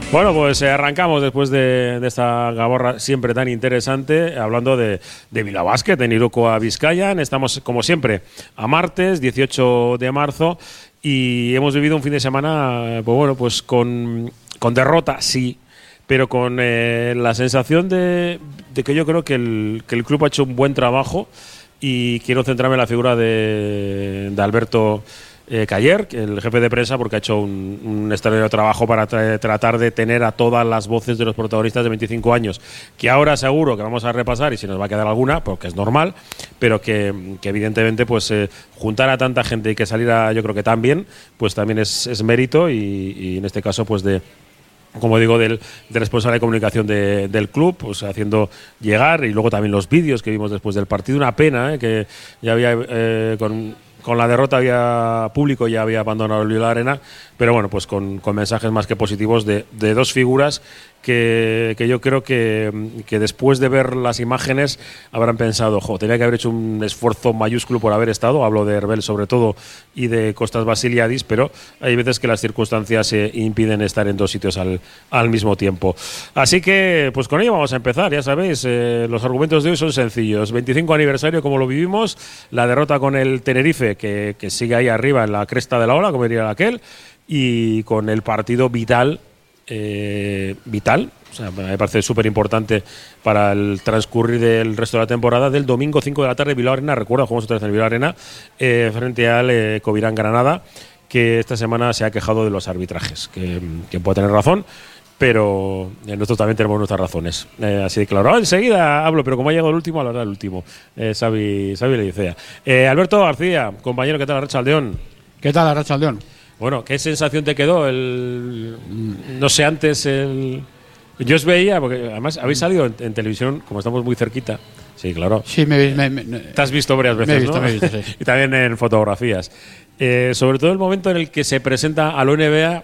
Bueno, pues arrancamos después de esta gaborra siempre tan interesante, hablando de Bilbao Basket, en Iruko Bizkaian. Estamos, como siempre, a martes, 18 de marzo, y hemos vivido un fin de semana, pues bueno, pues con derrota, sí, pero con la sensación de que yo creo que el club ha hecho un buen trabajo, y quiero centrarme en la figura de Alberto Cayer, el jefe de prensa, porque ha hecho un extraordinario trabajo para tratar de tener a todas las voces de los protagonistas de 25 años, que ahora seguro que vamos a repasar, y si nos va a quedar alguna, porque es normal, pero que evidentemente pues juntar a tanta gente y que saliera, yo creo que tan bien, pues también es mérito, y en este caso pues como digo, del responsable de comunicación del club, pues haciendo llegar, y luego también los vídeos que vimos después del partido. Una pena que ya había con la derrota había público, ya había abandonado el Bilbao Arena, pero bueno, pues con mensajes más que positivos de dos figuras que yo creo que después de ver las imágenes habrán pensado, tenía que haber hecho un esfuerzo mayúsculo por haber estado. Hablo de Herbel sobre todo y de Costas Basiliadis, pero hay veces que las circunstancias impiden estar en dos sitios al mismo tiempo. Así que pues con ello vamos a empezar. Ya sabéis, los argumentos de hoy son sencillos. 25 aniversario, como lo vivimos, la derrota con el Tenerife, que sigue ahí arriba en la cresta de la ola, como diría aquel, y con el partido vital, o sea, me parece súper importante para el transcurrir del resto de la temporada, del domingo 5 de la tarde, Bilbao Arena. Recuerda, jugamos otra vez en el Bilbao Arena, frente al Covirán Granada, que esta semana se ha quejado de los arbitrajes, que puede tener razón, pero nosotros también tenemos nuestras razones. Así de claro. Enseguida hablo, pero como ha llegado el último, hablará el último. Xavi Leicea. Alberto García, compañero, ¿qué tal, Arratsaldeon? ¿Qué tal, Arratsaldeon? Bueno, ¿qué sensación te quedó? No sé, antes yo os veía, porque además habéis salido en televisión, como estamos muy cerquita. Sí, claro. Sí, te has visto varias veces, ¿no? Me he visto, sí. Y también en fotografías. Sobre todo el momento en el que se presenta a la NBA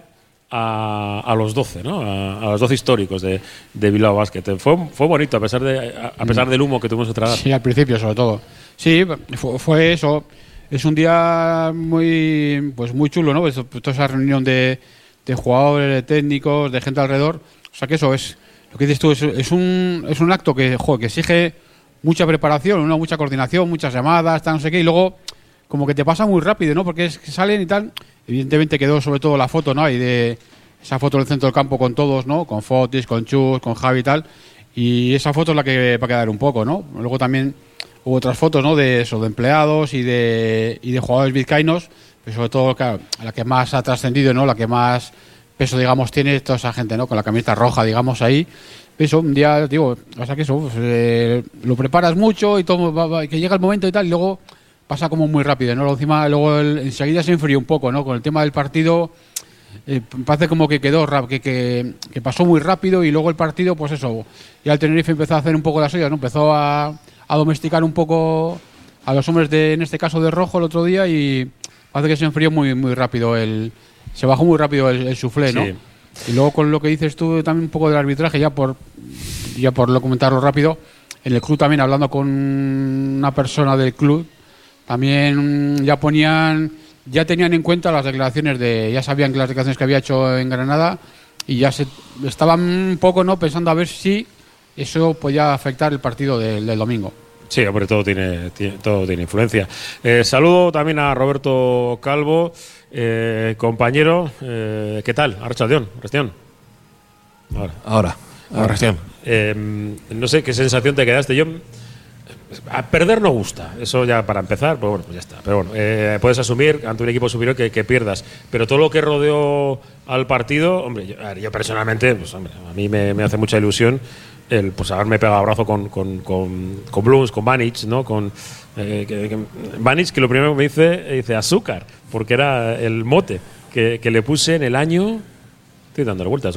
a los 12, ¿no? A los 12 históricos de Bilbao Basket. Fue bonito, a pesar del humo que tuvimos que tragar. Sí, al principio, sobre todo. Sí, fue eso. Es un día muy chulo, ¿no? Pues toda esa reunión de jugadores, de técnicos, de gente alrededor. O sea que eso es, lo que dices tú, es un acto que exige mucha preparación, ¿no? Mucha coordinación, muchas llamadas, no sé qué, y luego como que te pasa muy rápido, ¿no? Porque es que salen y tal. Evidentemente quedó sobre todo la foto, ¿no? Y de esa foto del centro del campo con todos, ¿no? Con Fotis, con Chus, con Javi y tal. Y esa foto es la que va a quedar un poco, ¿no? Luego también hubo otras fotos, ¿no? De empleados y de jugadores vizcaínos, pero sobre todo, claro, la que más ha trascendido, ¿no? La que más peso, digamos, tiene toda esa gente, ¿no? Con la camiseta roja, digamos, ahí. Eso, un día, digo, o sea que eso, pues, lo preparas mucho y todo, que llega el momento y tal, y luego pasa como muy rápido, ¿no? Encima, luego enseguida se enfrió un poco, ¿no? Con el tema del partido, parece como que quedó que pasó muy rápido, y luego el partido, pues eso, ya el Tenerife empezó a hacer un poco las suyas, ¿no? Empezó a domesticar un poco a los hombres en este caso de rojo el otro día, y parece que se enfrió muy rápido se bajó muy rápido el suflé, ¿no? Sí. Y luego con lo que dices tú también un poco del arbitraje, ya por lo comentarlo rápido, en el club también, hablando con una persona del club, también ya tenían en cuenta las declaraciones ya sabían que las declaraciones que había hecho en Granada, y ya estaban un poco, ¿no? Pensando a ver si eso podía afectar el partido del domingo. Sí, hombre, todo tiene influencia. Saludo también a Roberto Calvo, compañero. ¿Qué tal? Arratsaldeon, Restión. Ahora. No sé qué sensación te quedaste. A perder no gusta, eso ya para empezar, pues bueno, pues ya está. Pero bueno, puedes asumir ante un equipo superior que pierdas, pero todo lo que rodeó al partido, hombre, yo personalmente, pues hombre, a mí me hace mucha ilusión el pues haberme pegado abrazo con Blums, con Vanic, ¿no? Vanic, que lo primero que me dice azúcar, porque era el mote que le puse en el año, estoy dándole vueltas,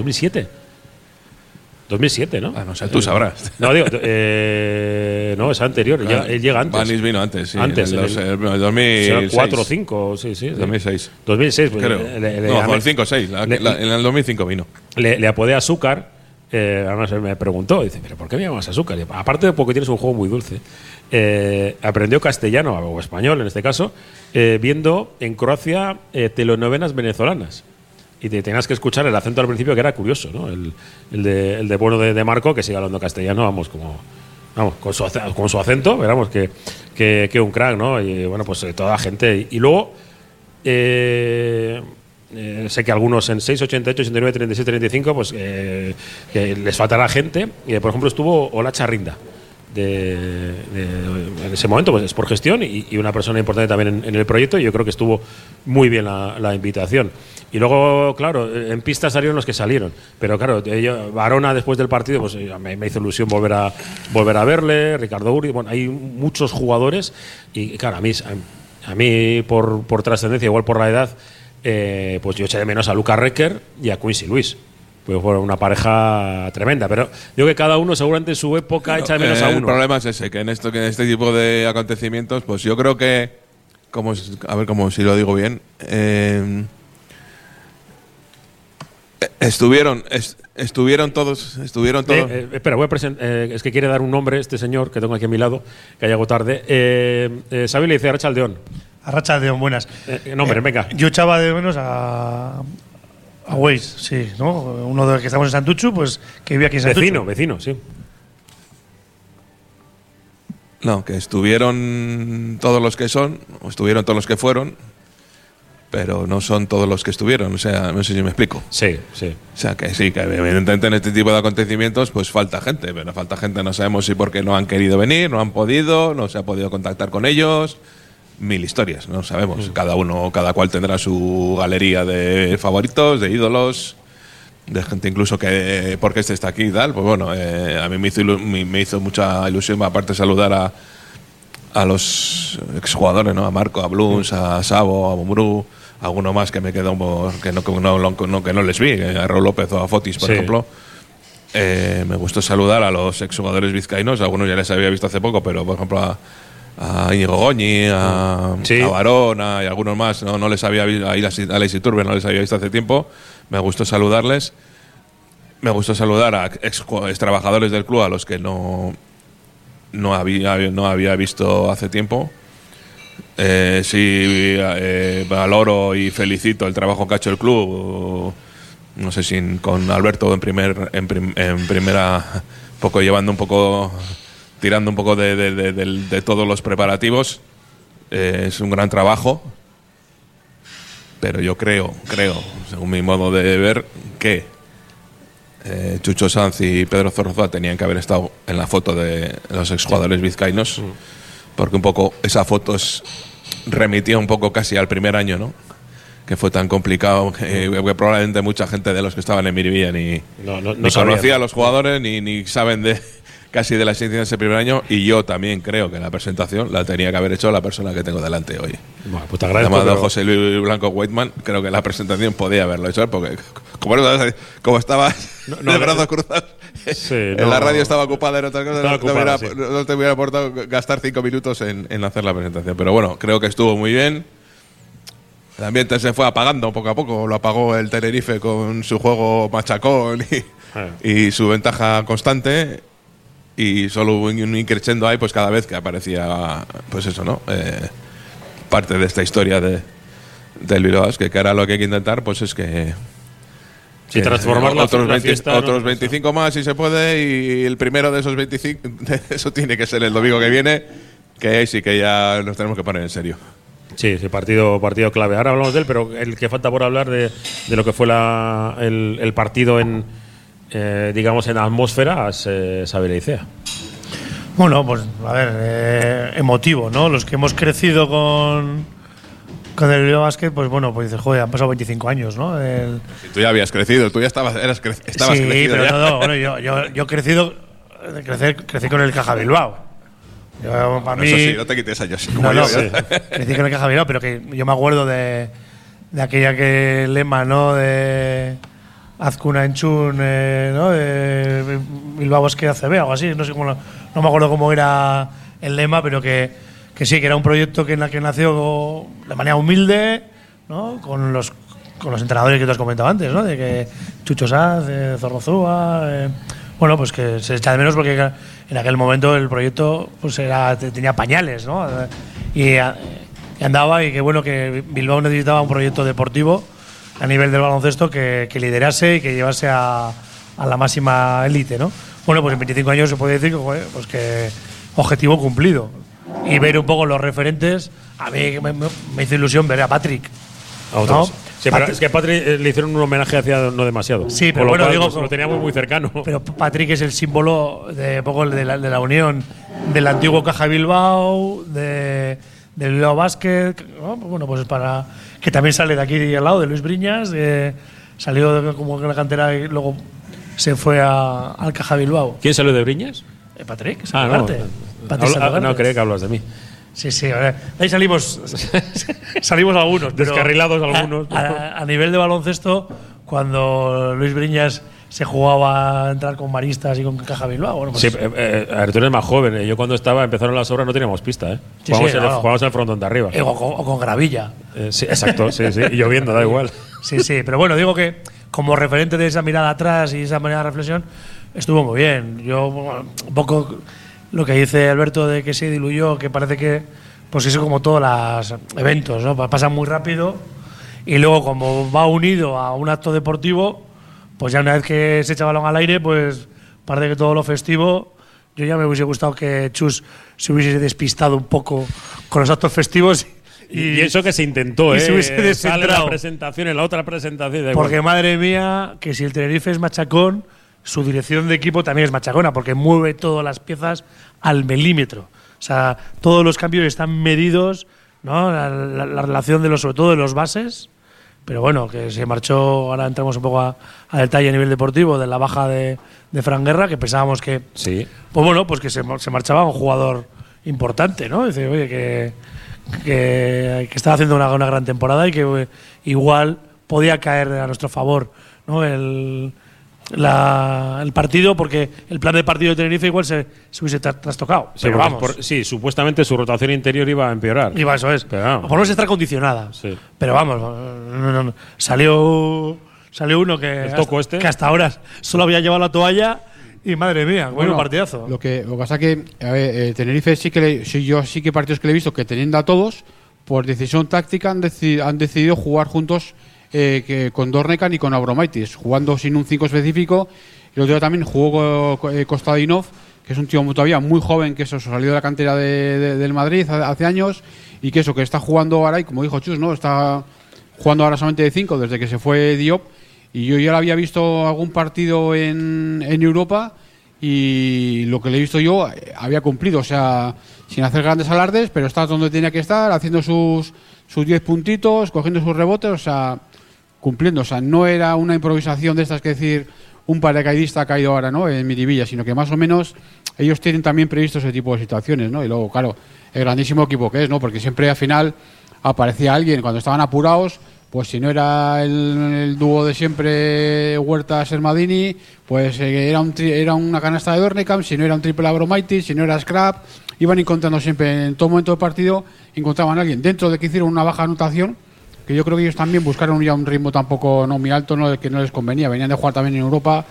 2007, ¿no? No sé, tú sabrás. No, digo, no, es anterior. Claro, él llega antes. Vanis vino antes, sí. Antes, en el 2006. 4 o 5, sí. 2006. 2006, pues, creo. No, el 5 o 6. En el 2005 vino. Le apodé Azúcar. Además, él me preguntó, dice, ¿pero por qué me llamas Azúcar? Y, aparte de porque tienes un juego muy dulce, aprendió castellano, o español en este caso, viendo en Croacia telenovelas venezolanas. y te tenías que escuchar el acento al principio, que era curioso, ¿no? El de bueno de Marco, que sigue hablando castellano, vamos, con su acento, veramos que un crack, ¿no? Y bueno, pues toda la gente. Y luego, sé que algunos en 6, 88, 89, 36, 35, pues que les faltará gente. Y, por ejemplo, estuvo Ola Charrinda. En ese momento, pues es por gestión y una persona importante también en el proyecto, y yo creo que estuvo muy bien la invitación. Y luego, claro, en pista salieron los que salieron, pero claro, Varona después del partido, pues me hizo ilusión volver a verle, Ricardo Uri, bueno, hay muchos jugadores y claro, a mí por trascendencia, igual por la edad, pues yo eché de menos a Lucas Recker y a Quincy Luis. Pues fueron una pareja tremenda, pero digo que cada uno seguramente en su época echa de menos a uno. El problema es ese, que en este tipo de acontecimientos, pues yo creo que, a ver cómo si lo digo bien, estuvieron todos. Espera, voy a presentar. Es que quiere dar un nombre este señor que tengo aquí a mi lado, que ha llegado tarde. Xavi le dice Arrachaldeón. Arrachaldeón, buenas. Nombre, venga. Yo echaba de menos a Weiss, sí, ¿no? Uno de los que estamos en Santuchu, pues que vivía aquí en Santuchu. Vecino, sí. No, que estuvieron todos los que son, o estuvieron todos los que fueron, pero no son todos los que estuvieron. O sea, no sé si me explico. Sí. O sea, que sí, que evidentemente en este tipo de acontecimientos pues falta gente, pero falta gente, no sabemos si porque no han querido venir, no han podido, no se ha podido contactar con ellos. Mil historias, no sabemos. Cada cual tendrá su galería de favoritos, de ídolos, de gente incluso que porque este está aquí y tal. Pues bueno, a mí me hizo mucha ilusión, aparte saludar a los exjugadores, ¿no? A Marco, a Blues, a Sabo, a Mumbrú, a alguno más que me quedó que no les vi, a Raúl López o a Fotis, por ejemplo. Me gustó saludar a los exjugadores vizcaínos, algunos ya les había visto hace poco, pero por ejemplo a Íñigo Goñi, a Varona y algunos más, no les había visto, a Alex Iturbe no les había visto hace tiempo. Me gustó saludarles. Me gustó saludar a ex trabajadores del club a los que no había visto hace tiempo. Valoro y felicito el trabajo que ha hecho el club. No sé si con Alberto en primera, poco llevando un poco, tirando un poco de todos los preparativos. Es un gran trabajo, pero yo creo, según mi modo de ver, que Chucho Sanz y Pedro Zorroza tenían que haber estado en la foto de los exjugadores vizcaínos, porque un poco esa foto remitía un poco casi al primer año, ¿no? Que fue tan complicado que probablemente mucha gente de los que estaban en Miribilla ni conocía a los jugadores ni saben casi de la existencia de ese primer año. Y yo también creo que la presentación la tenía que haber hecho la persona que tengo delante hoy. Bueno, pues te agradezco, llamado José Luis Blanco Whiteman. Creo que la presentación podía haberlo hecho porque como estaba de brazos cruzados, en la radio estaba ocupada en otras cosas, no te hubiera aportado gastar 5 minutos en hacer la presentación. Pero bueno, creo que estuvo muy bien. El ambiente se fue apagando poco a poco. Lo apagó el Tenerife con su juego machacón y su ventaja constante. Y solo hubo un increchendo ahí, pues cada vez que aparecía, pues eso, ¿no? Parte de esta historia del Bilbao Basket, que ahora lo que hay que intentar, pues es que transformar otros fiesta, otros 25 más si se puede, y el primero de esos 25, eso tiene que ser el domingo que viene, que ahí sí que ya nos tenemos que poner en serio. Sí, partido clave. Ahora hablamos de él, pero el que falta por hablar de lo que fue el partido en digamos en atmósfera es Xabi Leitzea. Bueno, pues a ver, emotivo, ¿no? Los que hemos crecido con el Bilbao Basket, pues bueno, pues dices, joder, han pasado 25 años, ¿no? Si tú ya habías crecido, tú ya estabas crecido. Sí, pero ya. bueno, yo crecí con el Caja Bilbao. Para mí, eso sí, no te quites años. Crecí con el Caja Bilbao, pero que yo me acuerdo de aquella lema, ¿no? De Azcuna Enchun, ¿no? De Bilbao Basket ACB, algo así. No sé cómo, no me acuerdo cómo era el lema, pero que sí, que era un proyecto que nació de manera humilde, ¿no? Con los entrenadores que te has comentado antes, ¿no? De que Chucho Sanz, Zorrozúa. Bueno, pues que se echa de menos porque en aquel momento el proyecto pues tenía pañales, ¿no? Y andaba, y que bueno, que Bilbao necesitaba un proyecto deportivo a nivel del baloncesto que liderase y que llevase a la máxima élite, ¿no? Bueno, pues en 25 años se puede decir que, joder, pues que objetivo cumplido. Y ver un poco los referentes, a mí me hizo ilusión ver a Patrick. A otros. ¿No? Sí, pero es que a Patrick le hicieron un homenaje hacia no demasiado. Sí, pero bueno, digo, lo teníamos muy cercano. Pero Patrick es el símbolo de poco de la unión del antiguo Caja Bilbao, del Bilbao Basket, ¿no? Bueno, pues para que también sale de aquí al lado de Luis Briñas, salió como que la cantera y luego se fue al Caja Bilbao. ¿Quién salió de Briñas? Patrick. No, creía que hablas de mí. Sí, de ahí salimos algunos. Descarrilados algunos. A nivel de baloncesto, cuando Luis Briñas se jugaba a entrar con Maristas y con Caja Bilbao. Bueno, pues sí, tú eres más joven. Yo cuando empezaron las obras no teníamos pista. Jugábamos en el frontón de arriba. O con gravilla. Sí, exacto, sí. Y lloviendo, da igual. Sí, pero bueno, digo que como referente de esa mirada atrás y esa manera de reflexión, estuvo muy bien. Yo, un poco lo que dice Alberto de que se diluyó, que parece que, pues eso como todos los eventos, ¿no? Pasan muy rápido y luego como va unido a un acto deportivo, pues ya una vez que se echa balón al aire, pues parece que todo lo festivo. Yo ya me hubiese gustado que Chus se hubiese despistado un poco con los actos festivos. Y eso que se intentó, se hubiese descentrado. En la otra presentación. Porque madre mía, que si el Tenerife es machacón, su dirección de equipo también es machacona, porque mueve todas las piezas al milímetro. O sea, todos los cambios están medidos, ¿no? La relación sobre todo de los bases. Pero bueno, que se marchó, ahora entramos un poco a detalle a nivel deportivo, de la baja de Fran Guerra, que pensábamos que… Sí. Pues bueno, pues que se marchaba un jugador importante, ¿no? Dice, oye, que estaba haciendo una gran temporada y que igual podía caer a nuestro favor, ¿no? El partido, porque el plan de partido de Tenerife igual se hubiese trastocado. Sí, sí, supuestamente su rotación interior iba a empeorar. Eso es. Pero vamos. Por lo menos estar condicionada. Sí. Pero vamos, no. Salió uno que hasta ahora solo había llevado la toalla y madre mía, bueno partidazo. Lo que pasa que Tenerife yo sí que partidos que le he visto que teniendo a todos, por decisión táctica han decidido jugar juntos. Con Dornekan y con Abromaitis, jugando sin un 5 específico. Y el otro día también jugó Kostadinov, que es un tío todavía muy joven, que salió de la cantera del Madrid hace años, y que está jugando ahora, y como dijo Chus, ¿no? Está jugando ahora solamente de 5 desde que se fue Diop, y yo ya lo había visto algún partido en Europa, y lo que le he visto yo había cumplido, o sea, sin hacer grandes alardes, pero está donde tenía que estar, haciendo sus 10 puntitos, cogiendo sus rebotes, o sea, cumpliendo, o sea, no era una improvisación de estas que decir un paracaidista ha caído ahora, ¿no? En Miribilla, sino que más o menos ellos tienen también previsto ese tipo de situaciones, ¿no? Y luego, claro, el grandísimo equipo que es, ¿no? Porque siempre al final aparecía alguien cuando estaban apurados, pues si no era el dúo de siempre Huerta-Sermadini, pues era una canasta de Dornekamp, si no era un triple Abromaitis, si no era Scrap, iban encontrando siempre en todo momento del partido, encontraban a alguien dentro de que hicieron una baja anotación, que yo creo que ellos también buscaron ya un ritmo tampoco no muy alto, no que no les convenía, venían de jugar también en Europa,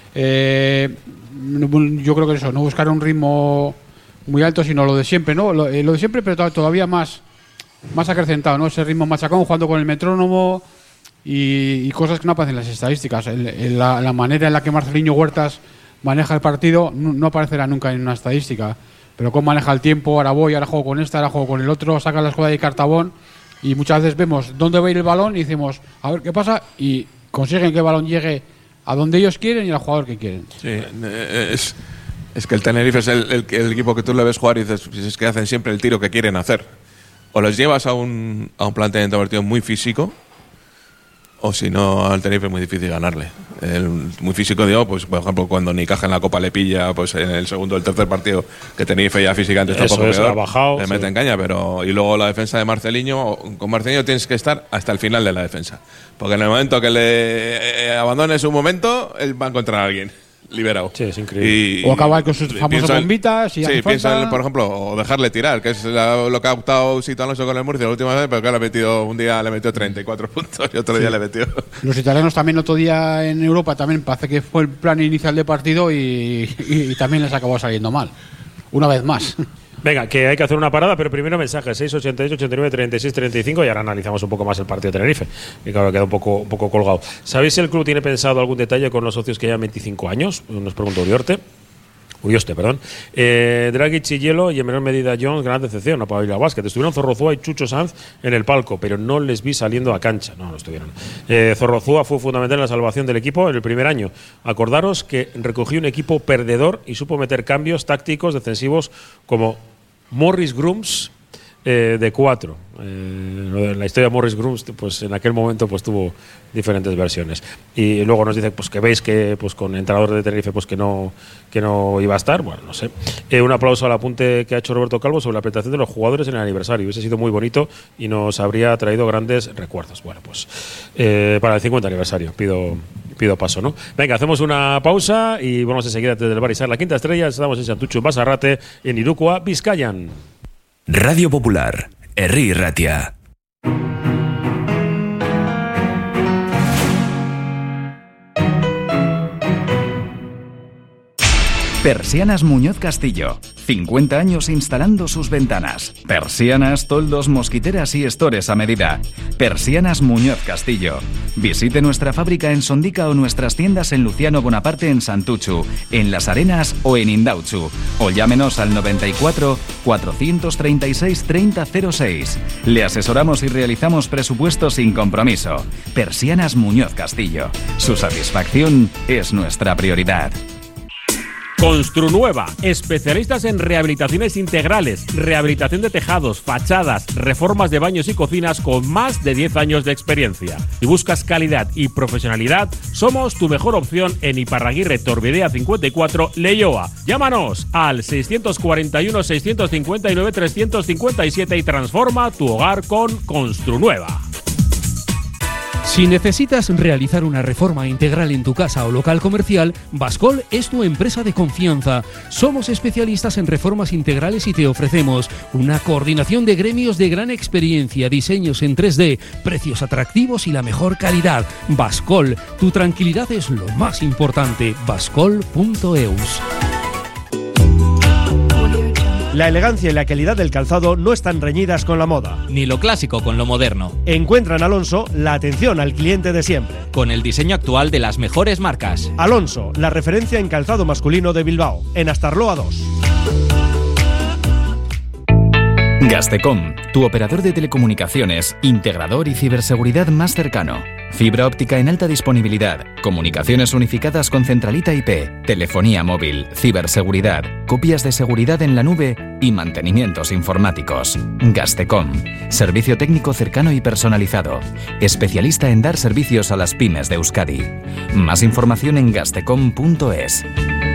yo creo que eso, no buscaron un ritmo muy alto, sino lo de siempre, ¿no? Lo de siempre, pero todavía más acrecentado, ¿no? Ese ritmo machacón, jugando con el metrónomo y cosas que no aparecen en las estadísticas. La manera en la que Marcelinho Huertas maneja el partido no aparecerá nunca en una estadística, pero cómo maneja el tiempo, ahora juego con esta, ahora juego con el otro, saca la escuadra de cartabón. Y muchas veces vemos dónde va a ir el balón y decimos, a ver qué pasa, y consiguen que el balón llegue a donde ellos quieren y al jugador que quieren. Sí, es que el Tenerife es el equipo que tú le ves jugar y dices, es que hacen siempre el tiro que quieren hacer. O los llevas a un planteamiento de partido muy físico, o si no, al Tenerife es muy difícil ganarle. Muy físico, digo, pues por ejemplo, cuando Nicaja en la Copa le pilla, pues en el segundo o el tercer partido, que Tenerife ya físicamente está un poco peor, le meten caña, y luego la defensa de Marcelinho, con Marcelinho tienes que estar hasta el final de la defensa. Porque en el momento que le abandones un momento, él va a encontrar a alguien liberado. Sí, es increíble. O acabar con sus famosas bombitas. Sí, piensa, por ejemplo, o dejarle tirar, que es lo que ha optado Sito Alonso con el Murcia la última vez, pero que un día le metió 34 puntos y otro día le metió. Los italianos también otro día en Europa también parece que fue el plan inicial de partido y también les acabó saliendo mal. Una vez más. Venga, que hay que hacer una parada, pero primero mensajes 688 89 36 35 y ahora analizamos un poco más el partido de Tenerife, que claro, queda un poco colgado. ¿Sabéis si el club tiene pensado algún detalle con los socios que llevan 25 años? Nos pregunta Urioste, perdón. Dragic y Hielo y en menor medida Jones, gran decepción a Pablo Basket. Estuvieron Zorrozúa y Chucho Sanz en el palco, pero no les vi saliendo a cancha. No estuvieron. Zorrozúa fue fundamental en la salvación del equipo en el primer año. Acordaros que recogió un equipo perdedor y supo meter cambios tácticos defensivos como Morris Grooms de 4. La historia de Morris Grooms, pues en aquel momento pues tuvo diferentes versiones. Y luego nos dice pues que veis que pues con entrenador de Tenerife pues que no iba a estar. Bueno, no sé. Un aplauso al apunte que ha hecho Roberto Calvo sobre la presentación de los jugadores en el aniversario. Hubiese sido muy bonito y nos habría traído grandes recuerdos. Bueno, pues para el 50 aniversario pido paso, ¿no? Venga, hacemos una pausa y vamos a seguir desde el Bar Isar La Quinta Estrella. Estamos en Santucho, en Basarrate, en Irukoa, Vizcayan. Radio Popular, Herri Ratia. Persianas Muñoz Castillo. 50 años instalando sus ventanas. Persianas, toldos, mosquiteras y estores a medida. Persianas Muñoz Castillo. Visite nuestra fábrica en Sondica o nuestras tiendas en Luciano Bonaparte en Santuchu, en Las Arenas o en Indautxu. O llámenos al 94 436 3006. Le asesoramos y realizamos presupuestos sin compromiso. Persianas Muñoz Castillo. Su satisfacción es nuestra prioridad. Construnueva, especialistas en rehabilitaciones integrales, rehabilitación de tejados, fachadas, reformas de baños y cocinas con más de 10 años de experiencia. Si buscas calidad y profesionalidad, somos tu mejor opción en Iparraguirre Torbidea 54, Leioa. Llámanos al 641 659 357 y transforma tu hogar con Construnueva. Si necesitas realizar una reforma integral en tu casa o local comercial, Bascol es tu empresa de confianza. Somos especialistas en reformas integrales y te ofrecemos una coordinación de gremios de gran experiencia, diseños en 3D, precios atractivos y la mejor calidad. Bascol, tu tranquilidad es lo más importante. Bascol.eus. La elegancia y la calidad del calzado no están reñidas con la moda. Ni lo clásico con lo moderno. Encuentra en Alonso la atención al cliente de siempre. Con el diseño actual de las mejores marcas. Alonso, la referencia en calzado masculino de Bilbao, en Astarloa 2. Gastecom, tu operador de telecomunicaciones, integrador y ciberseguridad más cercano. Fibra óptica en alta disponibilidad, comunicaciones unificadas con centralita IP, telefonía móvil, ciberseguridad, copias de seguridad en la nube y mantenimientos informáticos. Gastecom, servicio técnico cercano y personalizado, especialista en dar servicios a las pymes de Euskadi. Más información en gastecom.es.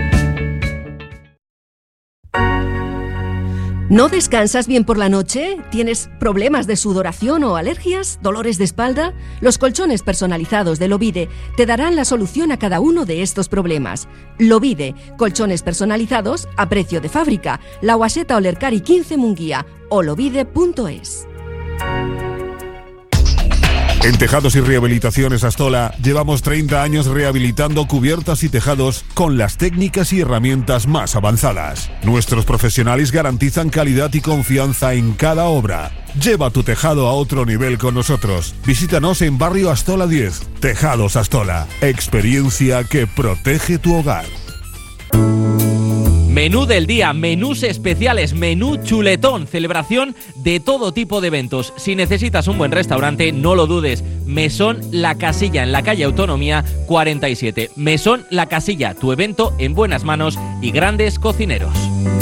¿No descansas bien por la noche? ¿Tienes problemas de sudoración o alergias? ¿Dolores de espalda? Los colchones personalizados de Lovide te darán la solución a cada uno de estos problemas. Lovide, colchones personalizados a precio de fábrica. La Guaseta Olercari 15 Munguía o lovide.es. En Tejados y Rehabilitaciones Astola llevamos 30 años rehabilitando cubiertas y tejados con las técnicas y herramientas más avanzadas. Nuestros profesionales garantizan calidad y confianza en cada obra. Lleva tu tejado a otro nivel con nosotros. Visítanos en Barrio Astola 10. Tejados Astola. Experiencia que protege tu hogar. Menú del día, menús especiales, menú chuletón, celebración de todo tipo de eventos. Si necesitas un buen restaurante, no lo dudes. Mesón La Casilla, en la calle Autonomía 47. Mesón La Casilla, tu evento en buenas manos y grandes cocineros.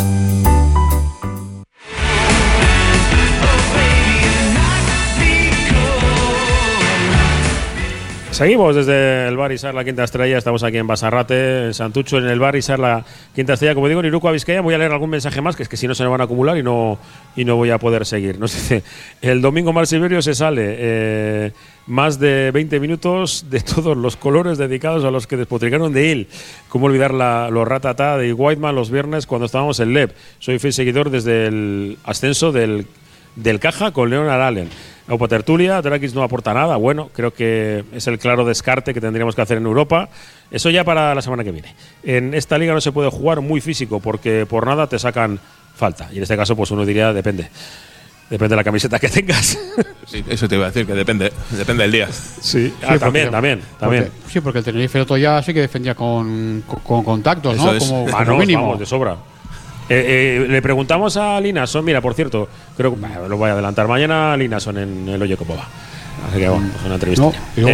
Seguimos desde el Bar Isar La Quinta Estrella, estamos aquí en Basarrate, en Santucho, en el Bar Isar La Quinta Estrella, como digo, en Irukoa, Vizcaya. Voy a leer algún mensaje más, que es que si no se me van a acumular y no voy a poder seguir. Nos dice, el domingo Mar Silverio se sale más de 20 minutos de todos los colores dedicados a los que despotricaron de él. Cómo olvidar los ratatá de Whiteman los viernes cuando estábamos en LEP. Soy fiel seguidor desde el ascenso del Caja con Leonard Allen. Aupa tertulia, Dragic no aporta nada. Bueno, creo que es el claro descarte que tendríamos que hacer en Europa. Eso ya para la semana que viene. En esta liga no se puede jugar muy físico porque por nada te sacan falta. Y en este caso, pues uno diría, depende de la camiseta que tengas. Sí, eso te iba a decir, que depende del día. Sí, también. Porque el Tenerife el otro día sí que defendía con contactos, ¿no? Como mínimo. Vamos, de sobra. Le preguntamos a Linason, mira, por cierto, creo que lo voy a adelantar mañana, Linason en el Oye Cómo Va. Así que bueno, pues una entrevista.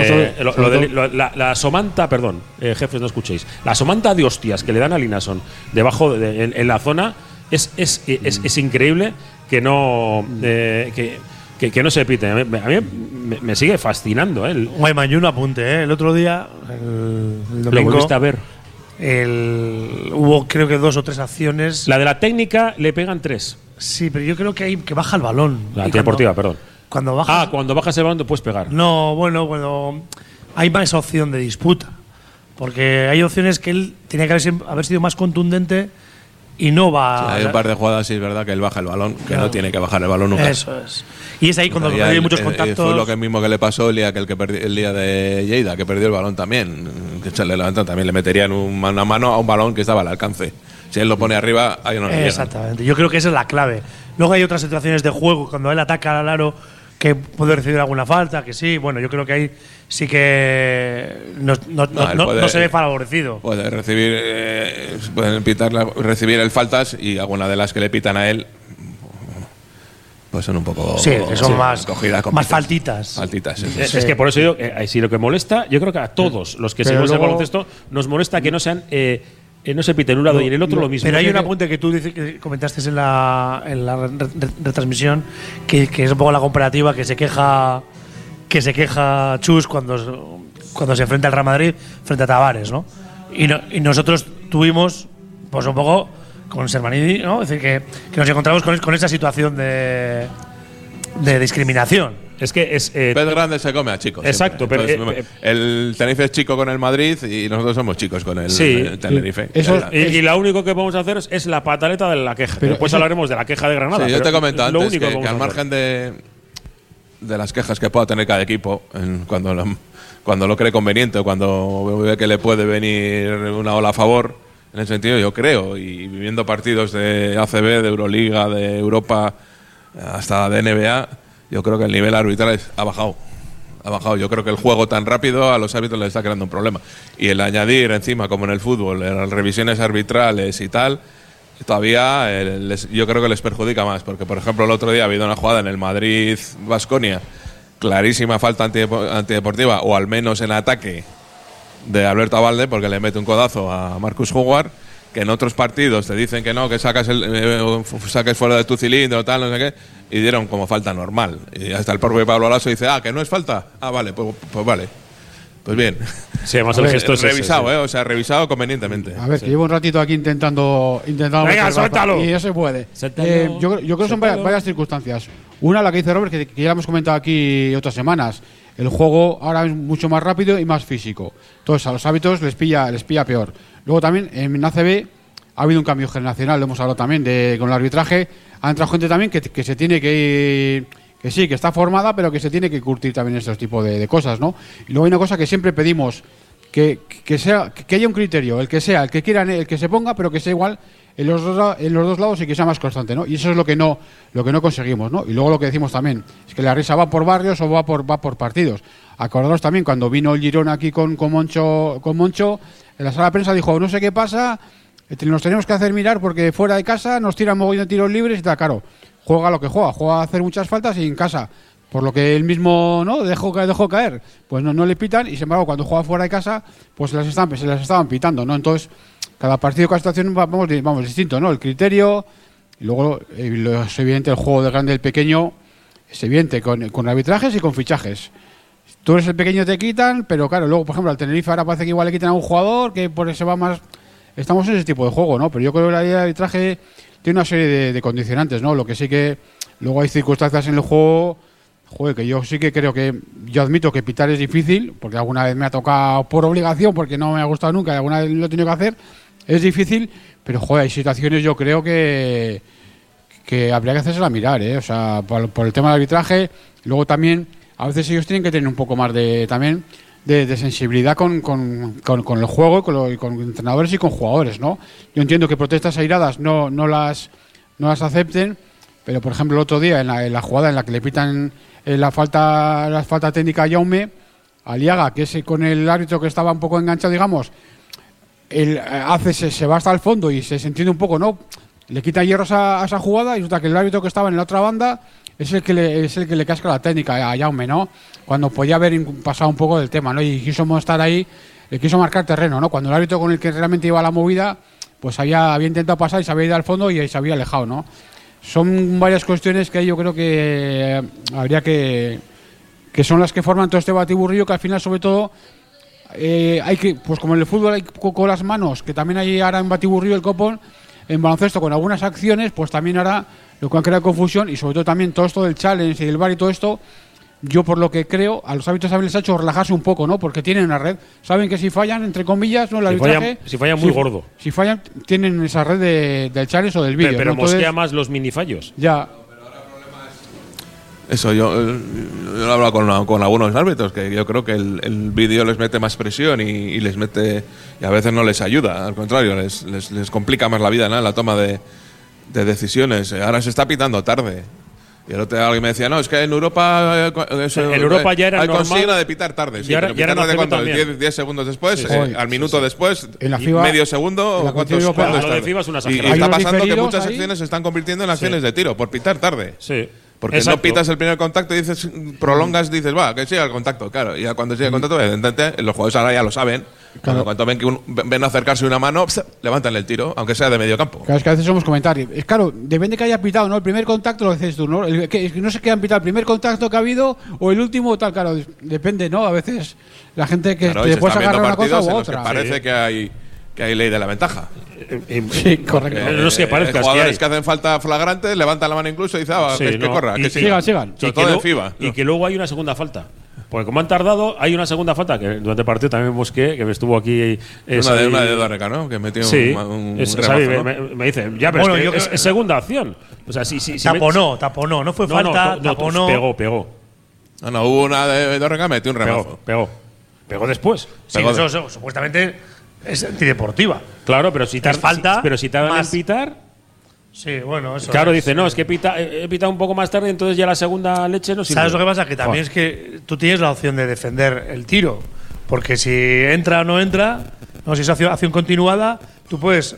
La somanta, perdón, jefes, no escuchéis. La somanta de hostias que le dan a Linason debajo en la zona es increíble que no que no se pite. A mí me sigue fascinando. Guayman, y un apunte, el otro día, el domingo, ¿lo volviste a ver? Hubo creo que 2 o 3 acciones. La de la técnica le pegan 3. Sí, pero yo creo que baja el balón. La antideportiva, perdón. Cuando bajas el balón te puedes pegar. No, bueno, cuando hay más opción de disputa. Porque hay opciones que él tenía que haber sido más contundente y no va. Sí, hay un par de jugadas, sí, es verdad que él baja el balón, que no tiene que bajar el balón nunca. Eso es. Y es ahí cuando hay muchos contactos. Fue lo mismo que le pasó el día de Lleida, que perdió el balón también. Que se le levantó, también le meterían un mano a mano a un balón que estaba al alcance. Si él lo pone arriba, ahí no le llega. Exactamente. Yo creo que esa es la clave. Luego hay otras situaciones de juego, cuando él ataca al aro, que puede recibir alguna falta, que sí. Bueno, yo creo que ahí sí que no se ve favorecido. Puede recibir, pueden recibir el faltas, y alguna de las que le pitan a él pues son un poco. Sí, que son más faltitas. Es que por eso digo, si lo que molesta, yo creo que a todos los que seguimos el baloncesto nos molesta que no sean. No se pite en un lado y en el otro lo mismo. Pero hay un apunte que tú que comentaste en la retransmisión, que es un poco la comparativa que se queja Chus cuando se enfrenta al Real Madrid frente a Tavares, ¿no? Y nosotros tuvimos pues un poco con Sermanidi, ¿no? Es decir, que nos encontramos con esa situación de discriminación. Es que pez grande se come a chicos. Exacto, pero el Tenerife es chico con el Madrid y nosotros somos chicos con el Tenerife. Y lo único que podemos hacer es la pataleta de la queja. Pero después hablaremos de la queja de Granada. Sí, yo te he comentado antes que al margen de las quejas que pueda tener cada equipo, cuando lo cree conveniente o cuando ve que le puede venir una ola a favor, en ese sentido yo creo, y viviendo partidos de ACB, de Euroliga, de Europa, hasta de NBA, yo creo que el nivel arbitral ha bajado. Yo creo que el juego tan rápido a los árbitros les está creando un problema. Y el añadir encima, como en el fútbol, las revisiones arbitrales y tal, todavía yo creo que les perjudica más. Porque, por ejemplo, el otro día ha habido una jugada en el Madrid-Baskonia, clarísima falta antideportiva, o al menos en ataque, de Alberto Abalde, porque le mete un codazo a Marcus Howard, que en otros partidos te dicen que no, que saques fuera de tu cilindro, tal, no sé qué, y dieron como falta normal. Y hasta el propio Pablo Lasso dice, que no es falta. Vale, pues vale. Pues bien. Sí, además el gesto es revisado, o sea, revisado convenientemente. A ver, que llevo un ratito aquí intentando venga, suéltalo. Y no se puede. Yo creo que son varias circunstancias. Una, la que dice Robert, que ya la hemos comentado aquí otras semanas. El juego ahora es mucho más rápido y más físico. Entonces, a los hábitos les pilla peor. Luego también en ACB ha habido un cambio generacional, lo hemos hablado también con el arbitraje. Ha entrado gente también que se tiene que ir, que sí, que está formada, pero que se tiene que curtir también estos tipos de cosas, ¿no? Y luego hay una cosa que siempre pedimos, que haya un criterio, el que sea, el que quiera, el que se ponga, pero que sea igual en los dos lados y que sea más constante, ¿no? Y eso es lo que no conseguimos, ¿no? Y luego lo que decimos también es que la risa va por barrios o va por partidos. Acordaros también cuando vino el Girona aquí con Moncho, en la sala de prensa dijo, no sé qué pasa, nos tenemos que hacer mirar porque fuera de casa nos tiran mogollón de tiros libres y tal. Claro, juega lo que juega a hacer muchas faltas y en casa, por lo que él mismo no dejó caer, pues no le pitan, y sin embargo cuando juega fuera de casa pues se las estaban pitando, ¿no? Entonces cada partido, cada situación vamos distinto, ¿no? El criterio, y luego es evidente el juego del grande y el pequeño, es evidente con arbitrajes y con fichajes. Tú eres el pequeño, te quitan, pero claro, luego por ejemplo al Tenerife ahora parece que igual le quitan a un jugador que por eso va más. Estamos en ese tipo de juego, ¿no? Pero yo creo que el arbitraje tiene una serie de condicionantes, ¿no? Lo que sí que luego hay circunstancias en el juego, que yo sí que creo que, yo admito que pitar es difícil, porque alguna vez me ha tocado por obligación, porque no me ha gustado nunca y alguna vez lo he tenido que hacer, es difícil, pero hay situaciones yo creo que habría que hacérsela mirar, ¿eh? O sea, por el tema del arbitraje. Luego también a veces ellos tienen que tener un poco más de sensibilidad con el juego y con entrenadores y con jugadores, ¿no? Yo entiendo que protestas airadas no las no las acepten, pero por ejemplo el otro día en la jugada en la que le pitan la falta técnica a Jaume, Aliaga, que es con el árbitro que estaba un poco enganchado, digamos, se va hasta el fondo y se entiende un poco, ¿no? Le quita hierros a esa jugada y resulta que el árbitro que estaba en la otra banda es el que le casca la técnica a Jaume, ¿no? Cuando podía haber pasado un poco del tema, ¿no? Y quiso estar ahí, quiso marcar terreno, ¿no? Cuando el árbitro con el que realmente iba a la movida, pues había intentado pasar y se había ido al fondo y se había alejado, ¿no? Son varias cuestiones que yo creo que habría que son las que forman todo este batiburrillo, que al final, sobre todo, hay que, pues como en el fútbol hay con las manos, que también hay ahora en batiburrillo el copón, en baloncesto con algunas acciones, pues también ahora lo que han creado confusión, y sobre todo también todo esto del challenge y del VAR y todo esto, yo por lo que creo, a los árbitros les ha hecho relajarse un poco, ¿no? Porque tienen una red, saben que si fallan, entre comillas, ¿no? El arbitraje, si fallan muy gordo. Si fallan, tienen esa red del challenge o del vídeo. Pero ¿no? mosquea más los minifallos. Ya. Eso, yo he hablado con algunos árbitros, que yo creo que el vídeo les mete más presión y les mete, y a veces no les ayuda, al contrario, les complica más la vida, ¿no? La toma de decisiones. Ahora se está pitando tarde. Y el otro día alguien me decía, no, es que en Europa ya era hay normal. consigna de pitar tarde. Sí, pero pitar tarde cuando 10 segundos después, sí, al minuto después, en la FIBA, medio segundo, en la ¿cuántos es tarde? Y está pasando que muchas acciones se están convirtiendo en acciones de tiro por pitar tarde. Sí. Porque no pitas el primer contacto y dices, prolongas, dices, va, que siga el contacto. Claro, y ya cuando sigue el contacto, evidentemente, los jugadores ahora ya lo saben. Claro. Cuando ven que ven a acercarse una mano, levantan el tiro, aunque sea de medio campo. Claro, es que a veces somos comentarios. Es claro, depende que haya pitado, ¿no? El primer contacto lo dices tú, ¿no? No sé qué han pitado, el primer contacto que ha habido o el último, tal, claro, depende, ¿no? A veces la gente que te puedes agarrar una cosa u otra. Parece que hay ley de la ventaja. Sí, correcto. No sé qué parezca. Jugadores que hacen falta flagrantes levantan la mano incluso y dicen, que corra, que sigan. Sobre todo en FIBA. Y que luego hay una segunda falta. Porque como han tardado, hay una segunda falta que durante el partido también busqué, que me estuvo aquí. Una de Dórreca, ¿no? Que metió un remazo, ¿no? Me dice, ya, pero bueno, es segunda acción. O sea, si taponó, no fue falta, taponó. Pegó. No, hubo una de Dórreca, metió un remazo. Pegó después. Sí, eso supuestamente es antideportiva. Claro, pero si falta. Pero si tardan en pitar. Sí, bueno, eso. Claro, dice, no, es que he pitado un poco más tarde, entonces ya la segunda leche no sirve. ¿Sabes lo que pasa? Que también es que tú tienes la opción de defender el tiro. Porque si entra o no entra, si es acción continuada, tú puedes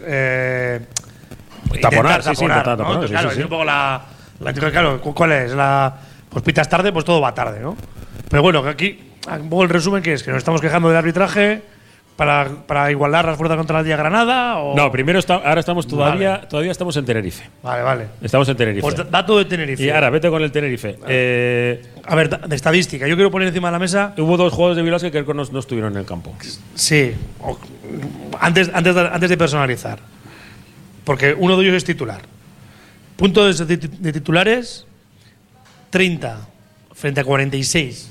taponar, ¿no? Claro, es un poco claro, ¿cuál es? Pues pitas tarde, pues todo va tarde, ¿no? Pero bueno, que aquí, un poco el resumen que es que nos estamos quejando del arbitraje para igualar las fuerzas contra la Día Granada. No, primero ahora estamos todavía estamos en Tenerife. Vale. Estamos en Tenerife. Pues dato de Tenerife. Y ahora, vete con el Tenerife. A ver, de estadística, yo quiero poner encima de la mesa. Hubo 2 jugadores de Vilasque que no estuvieron en el campo. Sí. Antes de personalizar. Porque uno de ellos es titular. Puntos de titulares, 30 frente a 46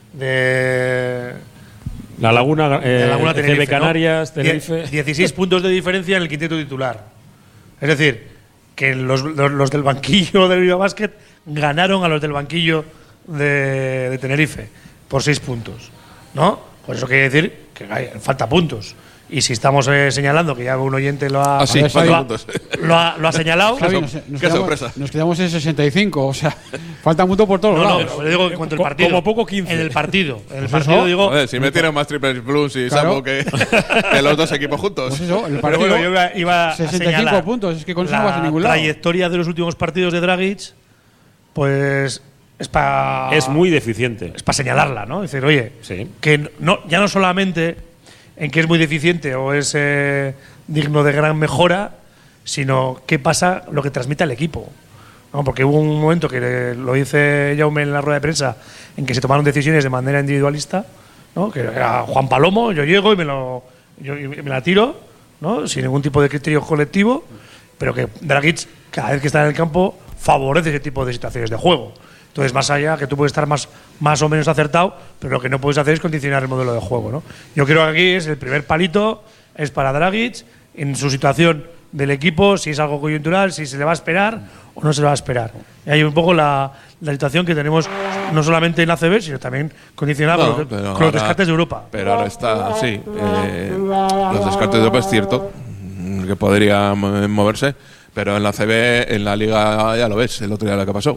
de La Laguna, Tenerife, CB Canarias, ¿no? Tenerife. 16 puntos de diferencia en el quinteto titular. Es decir, que los del banquillo del Bilbao Basket ganaron a los del banquillo de Tenerife por 6 puntos, ¿no? Por eso quiere decir que falta puntos. Y si estamos señalando, que ya un oyente lo ha señalado. Javi, nos quedamos en 65, o sea, falta mucho por todos lados. No, pero digo en cuanto al partido. Como poco 15. En el partido. En el partido digo. Joder, si metieron más triples plus y Sambo que los dos equipos juntos. Pues eso, el partido. Pero bueno, yo iba a 65 puntos, es que con eso no vas a ningún lado. La trayectoria de los últimos partidos de Dragic, pues. Es muy deficiente. Es para señalarla, ¿no? Es decir, oye, que ya no solamente en que es muy deficiente o es digno de gran mejora, sino qué pasa, lo que transmite al equipo, ¿no? Porque hubo un momento que lo dice Jaume en la rueda de prensa en que se tomaron decisiones de manera individualista, ¿no? Que era Juan Palomo, yo llego y me la tiro, ¿no? Sin ningún tipo de criterio colectivo, pero que Dragic, cada vez que está en el campo, favorece ese tipo de situaciones de juego. Entonces, más allá, que tú puedes estar más o menos acertado, pero lo que no puedes hacer es condicionar el modelo de juego, ¿no? Yo creo que aquí es el primer palito, es para Dragic, en su situación del equipo, si es algo coyuntural, si se le va a esperar o no se le va a esperar. Y hay un poco la situación que tenemos no solamente en ACB, sino también condicionada con los descartes de Europa. Pero ahora está, sí, los descartes de Europa es cierto que podría moverse. Pero en la CB, en la Liga, ya lo ves, el otro día lo que pasó.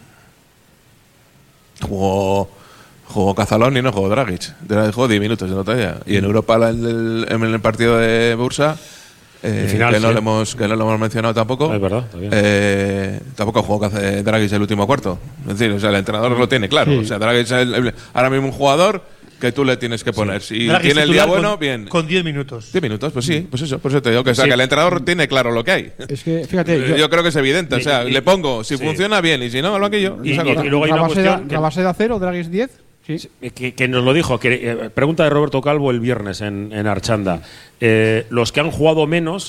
Jugó Cazalón y no jugó Dragic. Jugó 10 minutos el otro día. Y en Europa, en el partido de Bursa, final, que no lo hemos mencionado tampoco. Es verdad, está tampoco jugó Dragic el último cuarto. Es decir, o sea, el entrenador lo tiene claro. Sí. O sea, Dragic es ahora mismo un jugador que tú le tienes que poner. Si Dragic tiene el día titular bueno, bien. Con 10 minutos. 10 minutos, pues sí, pues eso. Por eso te digo que, o sea, que el entrenador tiene claro lo que hay. Es que, fíjate, Yo creo que es evidente. O sea, le pongo, si funciona bien y si no, al banquillo. Y luego hay una cuestión. Rabaseda 0, Dragic 10. Sí. Que nos lo dijo, pregunta de Roberto Calvo el viernes en Archanda. Los que han jugado menos,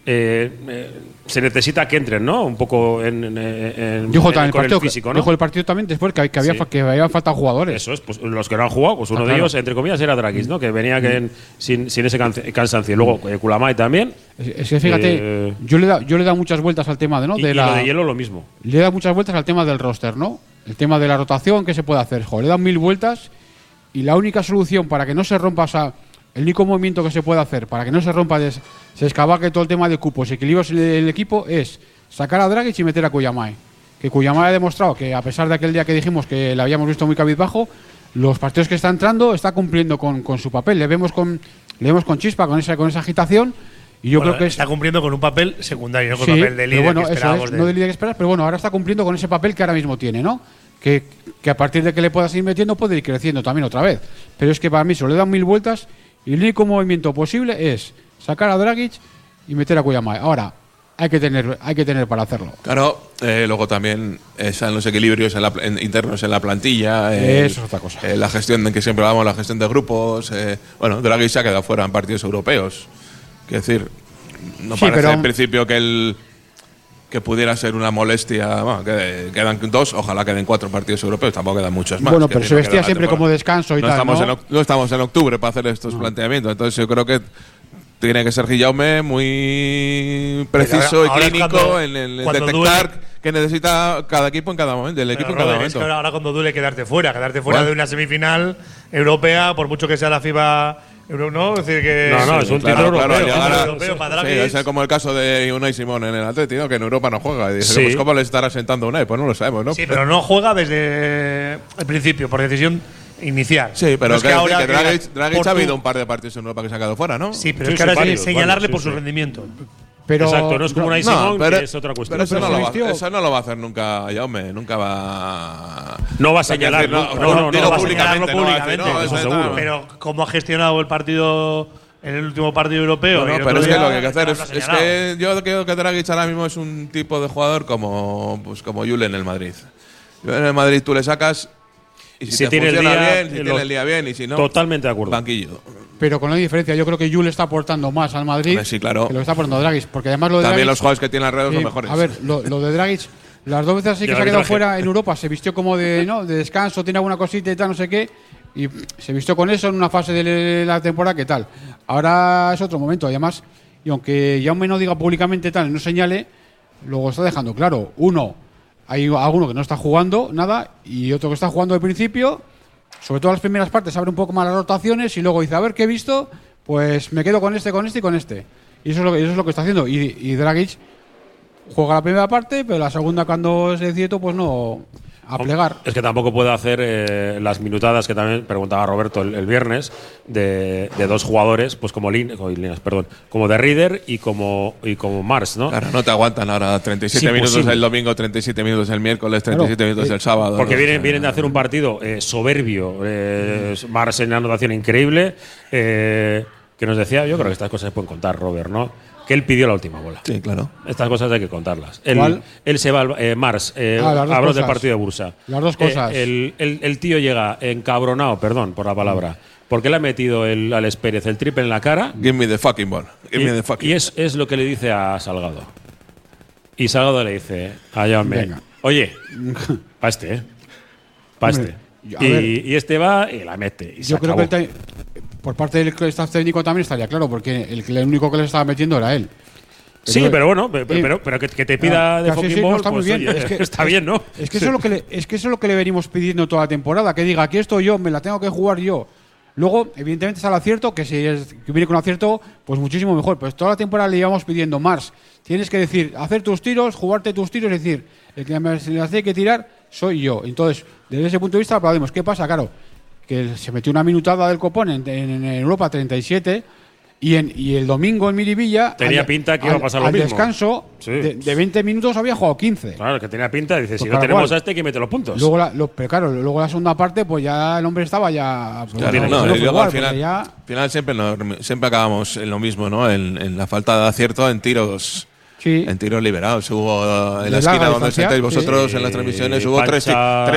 se necesita que entren, ¿no? Un poco Dijo también con el partido, el físico, ¿no? dijo el partido también después que había faltado jugadores. Eso es, pues los que no han jugado, pues uno de ellos, entre comillas, era Dragic, ¿no? Que venía sin ese cansancio. Y luego Kulamay también. Es que fíjate, yo le he dado muchas vueltas al tema ¿no? Y lo de Hielo lo mismo. Le he dado muchas vueltas al tema del roster, ¿no? El tema de la rotación, ¿qué se puede hacer? Joder, le he dado 1000 vueltas y la única solución para que no se rompa, el único movimiento que se puede hacer para que no se rompa, se escabaque todo el tema de cupos y equilibrios del equipo es sacar a Dragic y meter a Kulamay. Que Kulamay ha demostrado que a pesar de aquel día que dijimos que le habíamos visto muy cabizbajo, los partidos que está entrando está cumpliendo con su papel. Le vemos con chispa, con esa agitación. Y yo creo que está cumpliendo con un papel secundario, no con un papel de líder que esperábamos no de líder que esperas, pero bueno, ahora está cumpliendo con ese papel que ahora mismo tiene, ¿no? Que a partir de que le puedas ir metiendo puede ir creciendo también otra vez. Pero es que para mí solo le dan 1000 vueltas y el único movimiento posible es sacar a Dragic y meter a Kulamay. Ahora, hay que tener para hacerlo. Claro, luego también están los equilibrios internos en la plantilla. Eso es otra cosa. La gestión de que siempre hablamos, la gestión de grupos. Bueno, Dragic se ha quedado fuera en partidos europeos. Quiero decir, no parece en principio que pudiera ser una molestia. Bueno, quedan 2, ojalá queden 4 partidos europeos, tampoco quedan muchos más. Bueno, pero se vestía siempre como descanso y no tal. No estamos en octubre para hacer estos planteamientos, entonces yo creo que tiene que ser Guillaume muy preciso y clínico en detectar que necesita cada equipo en cada momento, el equipo en cada momento. Es que ahora cuando duele quedarte fuera de una semifinal europea, por mucho que sea la FIBA. ¿No? Es decir que no, es un título europeo para Dragic. Es como el caso de Unai Simón en el Atleti, ¿no? Que en Europa no juega. Y dice, pues ¿cómo le estará sentando Unai? Pues no lo sabemos, ¿no? Sí, pero no juega desde el principio, por decisión inicial. Sí, pero no es que ahora Dragic ha habido un par de partidos en Europa que se ha quedado fuera, ¿no? Sí, pero es que ahora hay que señalarle por su rendimiento. Pero exacto, no es como Unai Simón, que es otra cuestión. Pero eso no lo va a hacer nunca Jaume, nunca va. No va a señalar, no va a señalarlo públicamente. Eso seguro. Pero cómo ha gestionado el partido en el último partido europeo. No, pero es que lo que hay que hacer es que yo creo que Dragic ahora mismo es un tipo de jugador como Jule en el Madrid. En el Madrid tú le sacas y si te funciona bien, si tiene el día bien y si no, totalmente de acuerdo. Banquillo. Pero con la diferencia, yo creo que Jule está aportando más al Madrid sí, claro. que lo que está aportando Dragic, porque además lo de también Dragic, los jugadores que tiene alrededor son mejores. A ver, lo de Dragic, las 2 veces así que se ha quedado fuera en Europa, se vistió como de descanso, tiene alguna cosita y tal, no sé qué, y se vistió con eso en una fase de la temporada que tal. Ahora es otro momento, además, y aunque Jaume no diga públicamente tal, no señale, luego está dejando claro, hay alguno que no está jugando nada y otro que está jugando al principio. Sobre todo las primeras partes abre un poco más las rotaciones y luego dice, a ver qué he visto, pues me quedo con este y con este. Y eso es lo que está haciendo. Y Dragic juega la primera parte, pero la segunda, cuando es cierto, pues no, a plegar. Es que tampoco puede hacer las minutadas que también preguntaba Roberto el viernes de 2 jugadores, pues como como de Reader y como Mars, ¿no? Claro, no te aguantan ahora 37 minutos el domingo, 37 minutos el miércoles, 37 minutos el sábado. Porque vienen de hacer un partido soberbio, Mars en anotación increíble, que nos decía, yo creo que estas cosas se pueden contar, Robert, ¿no? Que él pidió la última bola. Sí, claro. Estas cosas hay que contarlas. Él se va, Mars, habló del partido de Bursa. Las dos cosas. El tío llega encabronado, perdón por la palabra, porque le ha metido al Alex Pérez el triple en la cara. Give me the fucking ball. Y es lo que le dice a Salgado. Y Salgado le dice a Jaume, oye, pa' este, Y este va y la mete. Y yo creo que por parte del staff técnico también estaría claro, porque el único que le estaba metiendo era él. Sí, pero bueno, pero que te pida de fucking ball, está muy bien. Oye, está bien, ¿no? Es que eso es lo que le venimos pidiendo toda la temporada, que diga, aquí estoy yo, me la tengo que jugar yo. Luego, evidentemente, está el acierto, que si que viene con acierto, pues muchísimo mejor. Pues toda la temporada le íbamos pidiendo más. Tienes que decir, hacer tus tiros, jugarte tus tiros, es decir, el que me hace que tirar soy yo. Entonces, desde ese punto de vista, aplaudimos. ¿Qué pasa? Claro, que se metió una minutada del copón en Europa 37 y el domingo en Miribilla tenía pinta que iba a pasar lo mismo. Al descanso de 20 minutos había jugado 15. Claro, que tenía pinta, dice, Pues si no tenemos a este, que mete los puntos. Luego pero claro, luego la segunda parte, pues ya el hombre estaba ya... Pues, claro, y luego al final siempre acabamos en lo mismo, ¿no? En la falta de acierto en tiros. Sí. En tiros liberados. Hubo en la esquina donde sentáis vosotros en las transmisiones, hubo tres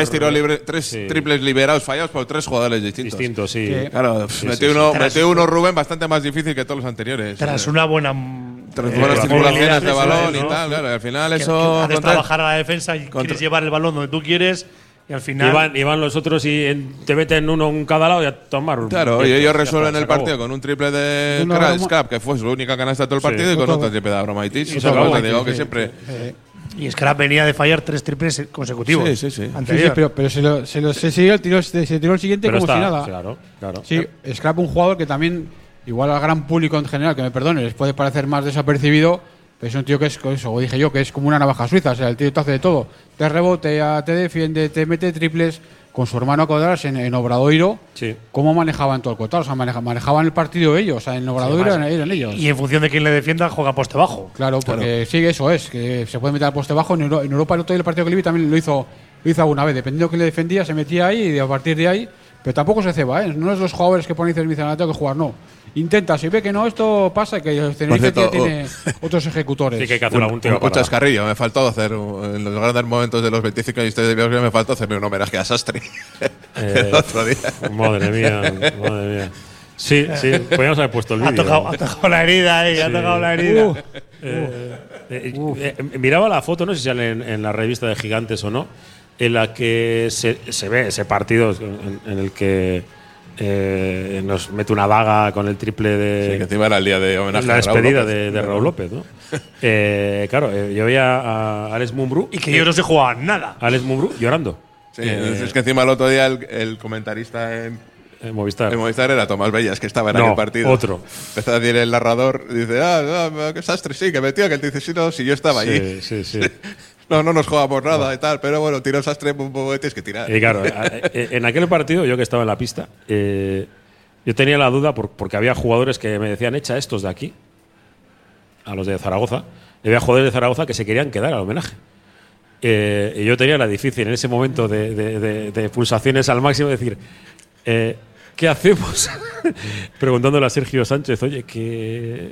triples liberados fallados por 3 jugadores distintos. Sí. Claro, metió uno Rubén bastante más difícil que todos los anteriores. Tras una buenas circulaciones de balón y tal, claro, al final eso… Haces trabajar a la defensa y quieres llevar el balón donde tú quieres… Y al final iban los otros y te meten uno en cada lado y a tomar. Claro, y ellos resuelven el partido con un triple de Scrap, que fue su única canasta de todo el partido, y con otro triple de Abromaitis. Y siempre… Y Scrap venía de fallar 3 triples consecutivos. Sí. Pero se siguió el tiro, se tiró el siguiente como si nada. Claro. Sí, Scrap, un jugador que también, igual al gran público en general, que me perdone, les puede parecer más desapercibido. Es un tío que es, eso dije yo, que es como una navaja suiza. O sea, el tío te hace de todo. Te rebotea, te defiende, te mete triples. Con su hermano Codaras en Obradoiro, ¿cómo manejaban todo el Cotar? O sea, manejaban el partido ellos. O sea, en Obradoiro eran ellos. Y en función de quién le defienda, juega poste bajo. Claro, porque sí, eso es, que se puede meter al poste bajo. En Europa el otro día el partido que le vi también lo hizo alguna vez. Dependiendo de quién le defendía, se metía ahí y a partir de ahí… Pero tampoco se ceba, ¿eh? No es los jugadores que ponen y dicen, tengo que jugar, no. Intenta, si ve que no, esto pasa, que el Tenerife ya tiene otros ejecutores. Sí, que hay que hacer algún tiro. Un chascarrillo, me faltó hacer, en los grandes momentos de los 25 años de Bielsa, me faltó hacerme un homenaje a Sastre el otro día. Madre mía. Sí, podríamos haber puesto el vídeo. Ha tocado la herida ahí, ha tocado la herida. Miraba la foto, no sé si sale en la revista de Gigantes o no, en la que se ve ese partido en el que nos mete una daga con el triple de… Sí, que encima era el día de homenaje la a Raúl despedida López. de Raúl López, ¿no? Claro, yo veía a Alex Mumbrú… Y que yo no se jugaba nada. Alex Mumbrú llorando. Sí, es que encima el otro día el comentarista en Movistar era Tomás Bellas, que estaba en aquel partido. Otro. Empezó a decir el narrador, dice, qué Sastre, sí, que metió, que él dice, si yo estaba allí. Sí. No nos jugamos nada y tal, pero bueno, tiro el Sastre, tienes que tirar. Y claro, en aquel partido, yo que estaba en la pista, yo tenía la duda porque había jugadores que me decían, echa estos de aquí, a los de Zaragoza, y había jugadores de Zaragoza que se querían quedar al homenaje. Y yo tenía la difícil en ese momento de pulsaciones al máximo, decir, ¿qué hacemos? Preguntándole a Sergio Sánchez, oye, que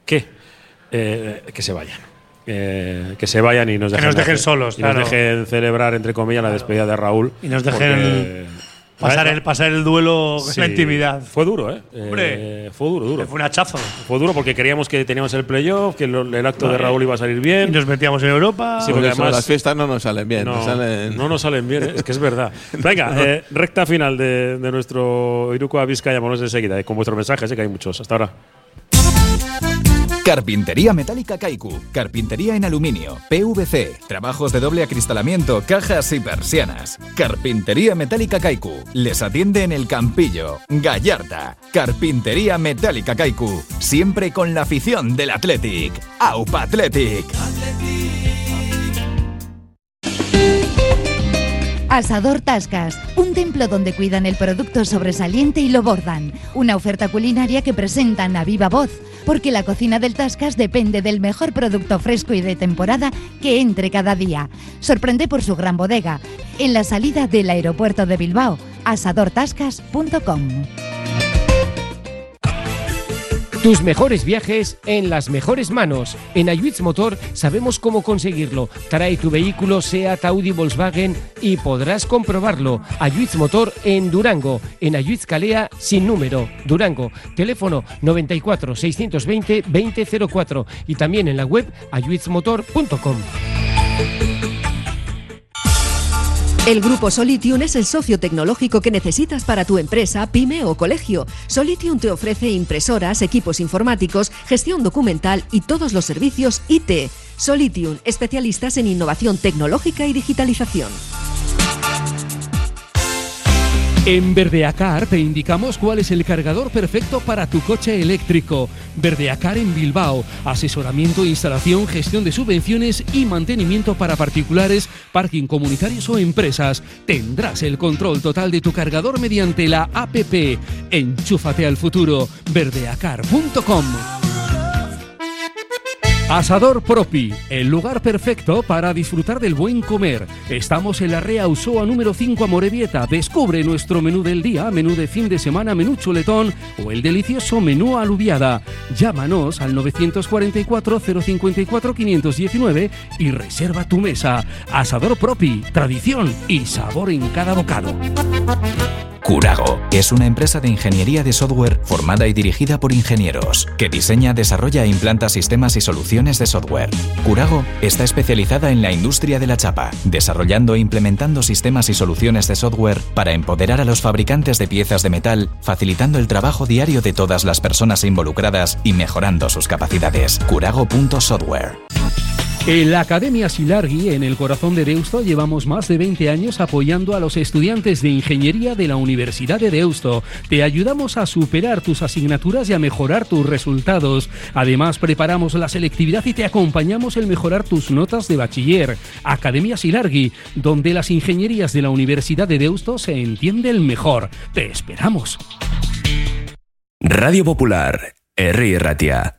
se vayan. Que se vayan y nos dejen solos. Y nos dejen celebrar, entre comillas, la despedida de Raúl. Y nos dejen pasar el duelo en la intimidad. Fue duro, ¿eh? Hombre, fue duro. Fue un hachazo. Fue duro porque creíamos que teníamos el playoff, que el acto de Raúl iba a salir bien. Y nos metíamos en Europa. Sí, porque además las fiestas no nos salen bien. No nos salen bien, es que es verdad. Venga, recta final de nuestro Irukoa Vizcaya. Vámonos enseguida con vuestros mensajes, que hay muchos. Hasta ahora. Carpintería Metálica Kaiku. Carpintería en aluminio, PVC, trabajos de doble acristalamiento, cajas y persianas. Carpintería Metálica Kaiku. Les atiende en el Campillo, Gallarta. Carpintería Metálica Kaiku. Siempre con la afición del Athletic. AUPA Athletic. Asador Tascas, un templo donde cuidan el producto sobresaliente y lo bordan. Una oferta culinaria que presentan a viva voz, porque la cocina del Tascas depende del mejor producto fresco y de temporada que entre cada día. Sorprende por su gran bodega, en la salida del aeropuerto de Bilbao, asadortascas.com. Tus mejores viajes en las mejores manos. En Ayuitz Motor sabemos cómo conseguirlo. Trae tu vehículo Seat, Audi, Volkswagen y podrás comprobarlo. Ayuitz Motor en Durango. En Ayuitz Calea sin número. Durango. Teléfono 94 620 2004 y también en la web ayuitzmotor.com. El Grupo Solitium es el socio tecnológico que necesitas para tu empresa, pyme o colegio. Solitium te ofrece impresoras, equipos informáticos, gestión documental y todos los servicios IT. Solitium, especialistas en innovación tecnológica y digitalización. En Verdeacar te indicamos cuál es el cargador perfecto para tu coche eléctrico. Verdeacar en Bilbao. Asesoramiento, instalación, gestión de subvenciones y mantenimiento para particulares, parking comunitarios o empresas. Tendrás el control total de tu cargador mediante la APP. Enchúfate al futuro. Verdeacar.com. Asador Propi, el lugar perfecto para disfrutar del buen comer. Estamos en la Rea Usoa número 5 Amorebieta. Descubre nuestro menú del día, menú de fin de semana, menú chuletón o el delicioso menú alubiada. Llámanos al 944 054 519 y reserva tu mesa. Asador Propi, tradición y sabor en cada bocado. Curago es una empresa de ingeniería de software formada y dirigida por ingenieros, que diseña, desarrolla e implanta sistemas y soluciones de software. Curago está especializada en la industria de la chapa, desarrollando e implementando sistemas y soluciones de software para empoderar a los fabricantes de piezas de metal, facilitando el trabajo diario de todas las personas involucradas y mejorando sus capacidades. Curago.software. En la Academia Silargui, en el corazón de Deusto, llevamos más de 20 años apoyando a los estudiantes de Ingeniería de la Universidad de Deusto. Te ayudamos a superar tus asignaturas y a mejorar tus resultados. Además, preparamos la selectividad y te acompañamos en mejorar tus notas de bachiller. Academia Silargui, donde las ingenierías de la Universidad de Deusto se entienden mejor. ¡Te esperamos! Radio Popular, Herri Ratia.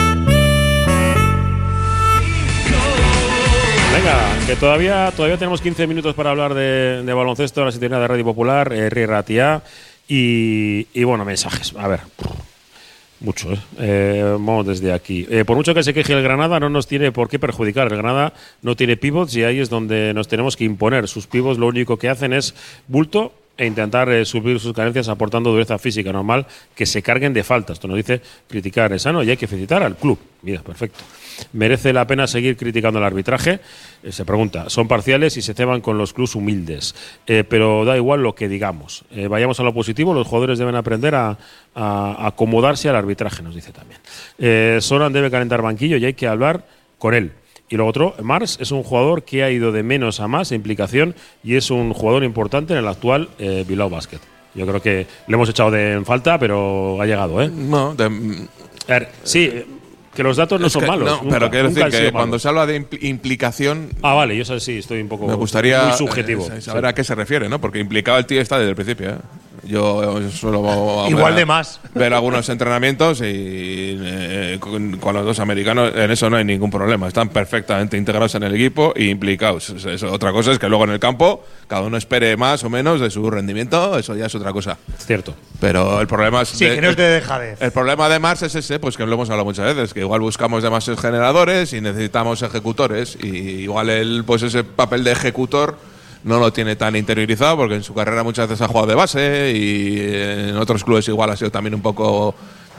Venga, que todavía tenemos 15 minutos para hablar de baloncesto en la sintonía de Radio Popular, Herri Ratia. Y bueno, mensajes. A ver, mucho, vamos desde aquí. Por mucho que se queje el Granada, no nos tiene por qué perjudicar. El Granada no tiene pivots y ahí es donde nos tenemos que imponer. Sus pivots lo único que hacen es bulto e intentar suplir sus carencias aportando dureza física. Normal que se carguen de faltas. Esto nos dice criticar es sano y hay que felicitar al club. Mira, perfecto. ¿Merece la pena seguir criticando el arbitraje? Se pregunta. Son parciales y se ceban con los clubs humildes. Pero da igual lo que digamos. Vayamos a lo positivo. Los jugadores deben aprender a acomodarse al arbitraje, nos dice también. Soran debe calentar banquillo y hay que hablar con él. Y lo otro, Mars es un jugador que ha ido de menos a más en implicación y es un jugador importante en el actual Bilbao Basket. Yo creo que le hemos echado en falta, pero ha llegado, ¿eh? No, a ver, sí, que los datos no son malos. No, pero quiero decir que cuando se habla de implicación… Ah, vale, yo sí estoy un poco… Me gustaría muy subjetivo. Saber a qué se refiere, ¿no? Porque implicado el tío está desde el principio, ¿eh? Yo suelo igual de más ver algunos entrenamientos y con los dos americanos en eso no hay ningún problema. Están perfectamente integrados en el equipo e implicados. Otra cosa es que luego en el campo cada uno espere más o menos de su rendimiento. Eso ya es otra cosa. Es cierto. Pero el problema es… Sí, que no es de dejadez. El problema de Mars es ese, pues que lo hemos hablado muchas veces, que igual buscamos demasiados generadores y necesitamos ejecutores. Y igual él, pues ese papel de ejecutor no lo tiene tan interiorizado porque en su carrera muchas veces ha jugado de base y en otros clubes igual ha sido también un poco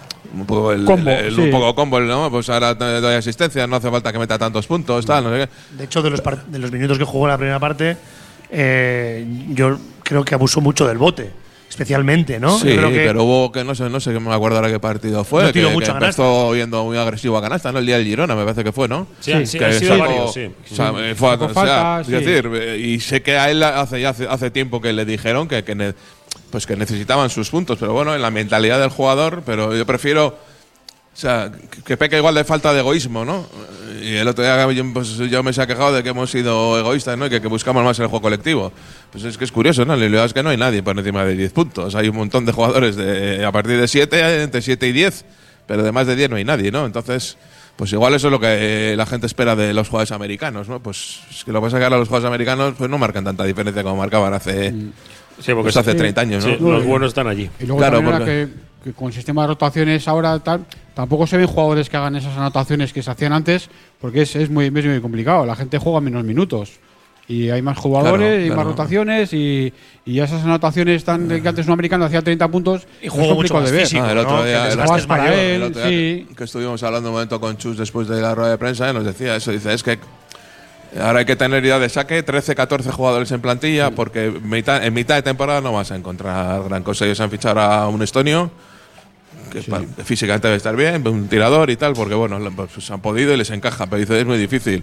combo, ¿no? Pues ahora doy asistencia, no hace falta que meta tantos puntos, tal, no sé qué. De hecho, de los minutos que jugó en la primera parte, yo creo que abusó mucho del bote. Especialmente, ¿no? Sí, pero hubo que no sé que me acuerdo ahora qué partido fue. Que empezó yendo muy agresivo a canasta, ¿no? El día del Girona, me parece que fue, ¿no? Sí, ha sido varios, sí. O sea, es decir, y sé que a él hace tiempo que le dijeron que necesitaban sus puntos, pero bueno, en la mentalidad del jugador, pero yo prefiero… O sea, que peca igual de falta de egoísmo, ¿no? Y el otro día yo me he quejado de que hemos sido egoístas, ¿no? Y que buscamos más el juego colectivo. Pues es que es curioso, ¿no? La realidad es que no hay nadie por encima de 10 puntos. Hay un montón de jugadores a partir de 7, entre 7 y 10, pero de más de 10 no hay nadie, ¿no? Entonces, pues igual eso es lo que la gente espera de los jugadores americanos, ¿no? Pues es que lo que pasa es que ahora los jugadores americanos pues no marcan tanta diferencia como marcaban hace 30 años, ¿no? Sí, los buenos están allí. Y luego también que con el sistema de rotaciones ahora tampoco se ven jugadores que hagan esas anotaciones que se hacían antes, porque es muy complicado. La gente juega menos minutos y hay más jugadores y más rotaciones y esas anotaciones que antes un americano hacía 30 puntos y jugó mucho más físico, el otro día, el otro día que estuvimos hablando un momento con Chus después de la rueda de prensa, nos decía eso, dice, es que ahora hay que tener idea de saque, 13, 14 jugadores en plantilla, porque en mitad de temporada no vas a encontrar gran cosa. Ellos han fichado a un estonio que físicamente debe estar bien, un tirador y tal, porque bueno, pues han podido y les encaja, pero dice, es muy difícil.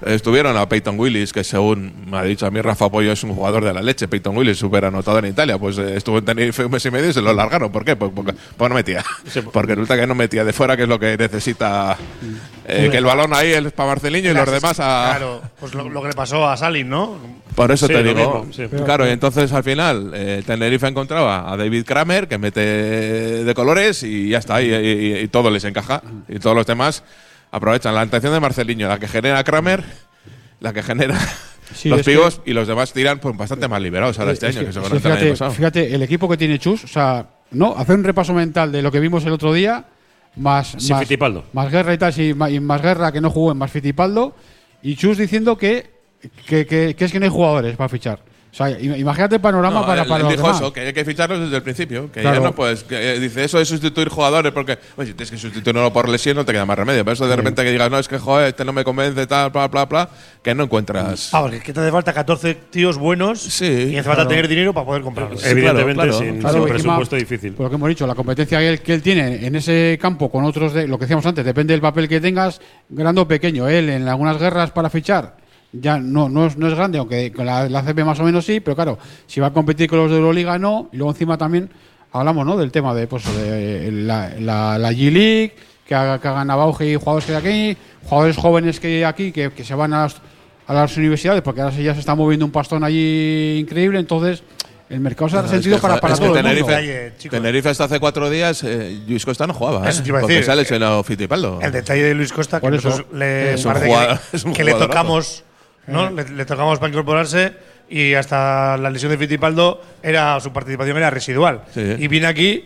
Estuvieron a Peyton Willis, que según me ha dicho a mí Rafa Pollo es un jugador de la leche. Peyton Willis, súper anotador en Italia. Pues estuvo en Tenerife un mes y medio y se lo largaron. ¿Por qué? Porque no metía. Porque resulta que no metía de fuera, que es lo que necesita. Que el balón ahí es para Marceliño y los demás a. Claro, pues lo que le pasó a Salin, ¿no? Por eso Sí, te lo digo. mismo, sí. Claro, y entonces al final Tenerife encontraba a David Kramer, que mete de colores y ya está. Y todo les encaja. Y todos los demás aprovechan la intención de Marceliño, la que genera Kramer, la que genera los pigos, y los demás tiran pues bastante más liberados ahora este año que se conocen el año pasado. Fíjate, el equipo que tiene Chus, o sea, no, hacer un repaso mental de lo que vimos el otro día, más Fittipaldo. Más Guerra y tal, y más Guerra que no jugó en más Fittipaldo, y Chus diciendo que es que no hay jugadores para fichar. O sea, imagínate el panorama para él los dijo demás. eso, que hay que ficharlos desde el principio. Que Claro. ya no puedes. Dice eso de sustituir jugadores, porque oye, si tienes que sustituirlo por lesión, no te queda más remedio. Pero eso de repente que digas, no, es que joder, este no me convence, tal, bla, bla, bla, que no encuentras. Porque es que te hace falta 14 tíos buenos y hace falta tener dinero para poder comprarlos. Evidentemente, sin Claro, presupuesto difícil. Por lo que hemos dicho, la competencia que él tiene en ese campo con otros, lo que decíamos antes, depende del papel que tengas, grande o pequeño. Él en algunas guerras para fichar ya no es grande, aunque con la CB más o menos sí, pero claro, si va a competir con los de Euroliga no, y luego encima también hablamos, ¿no?, del tema de, pues, de la G-League, que ha ganado auge, y jugadores que hay aquí, jugadores jóvenes que hay aquí, que se van a las universidades, porque ahora ya se está moviendo un pastón allí increíble, entonces el mercado se ha resentido para todo el mundo. Tenerife hasta hace 4 días, Luis Costa no jugaba. Eso te iba a porque decir, se ha lesionado Fittipaldo. El detalle de Luis Costa, que Por eso, nosotros le, es un parece jugador- que, es un que le jugadorazo. tocamos, ¿no? Le tocamos para incorporarse, y hasta la lesión de Fittipaldo su participación era residual. Sí. Y viene aquí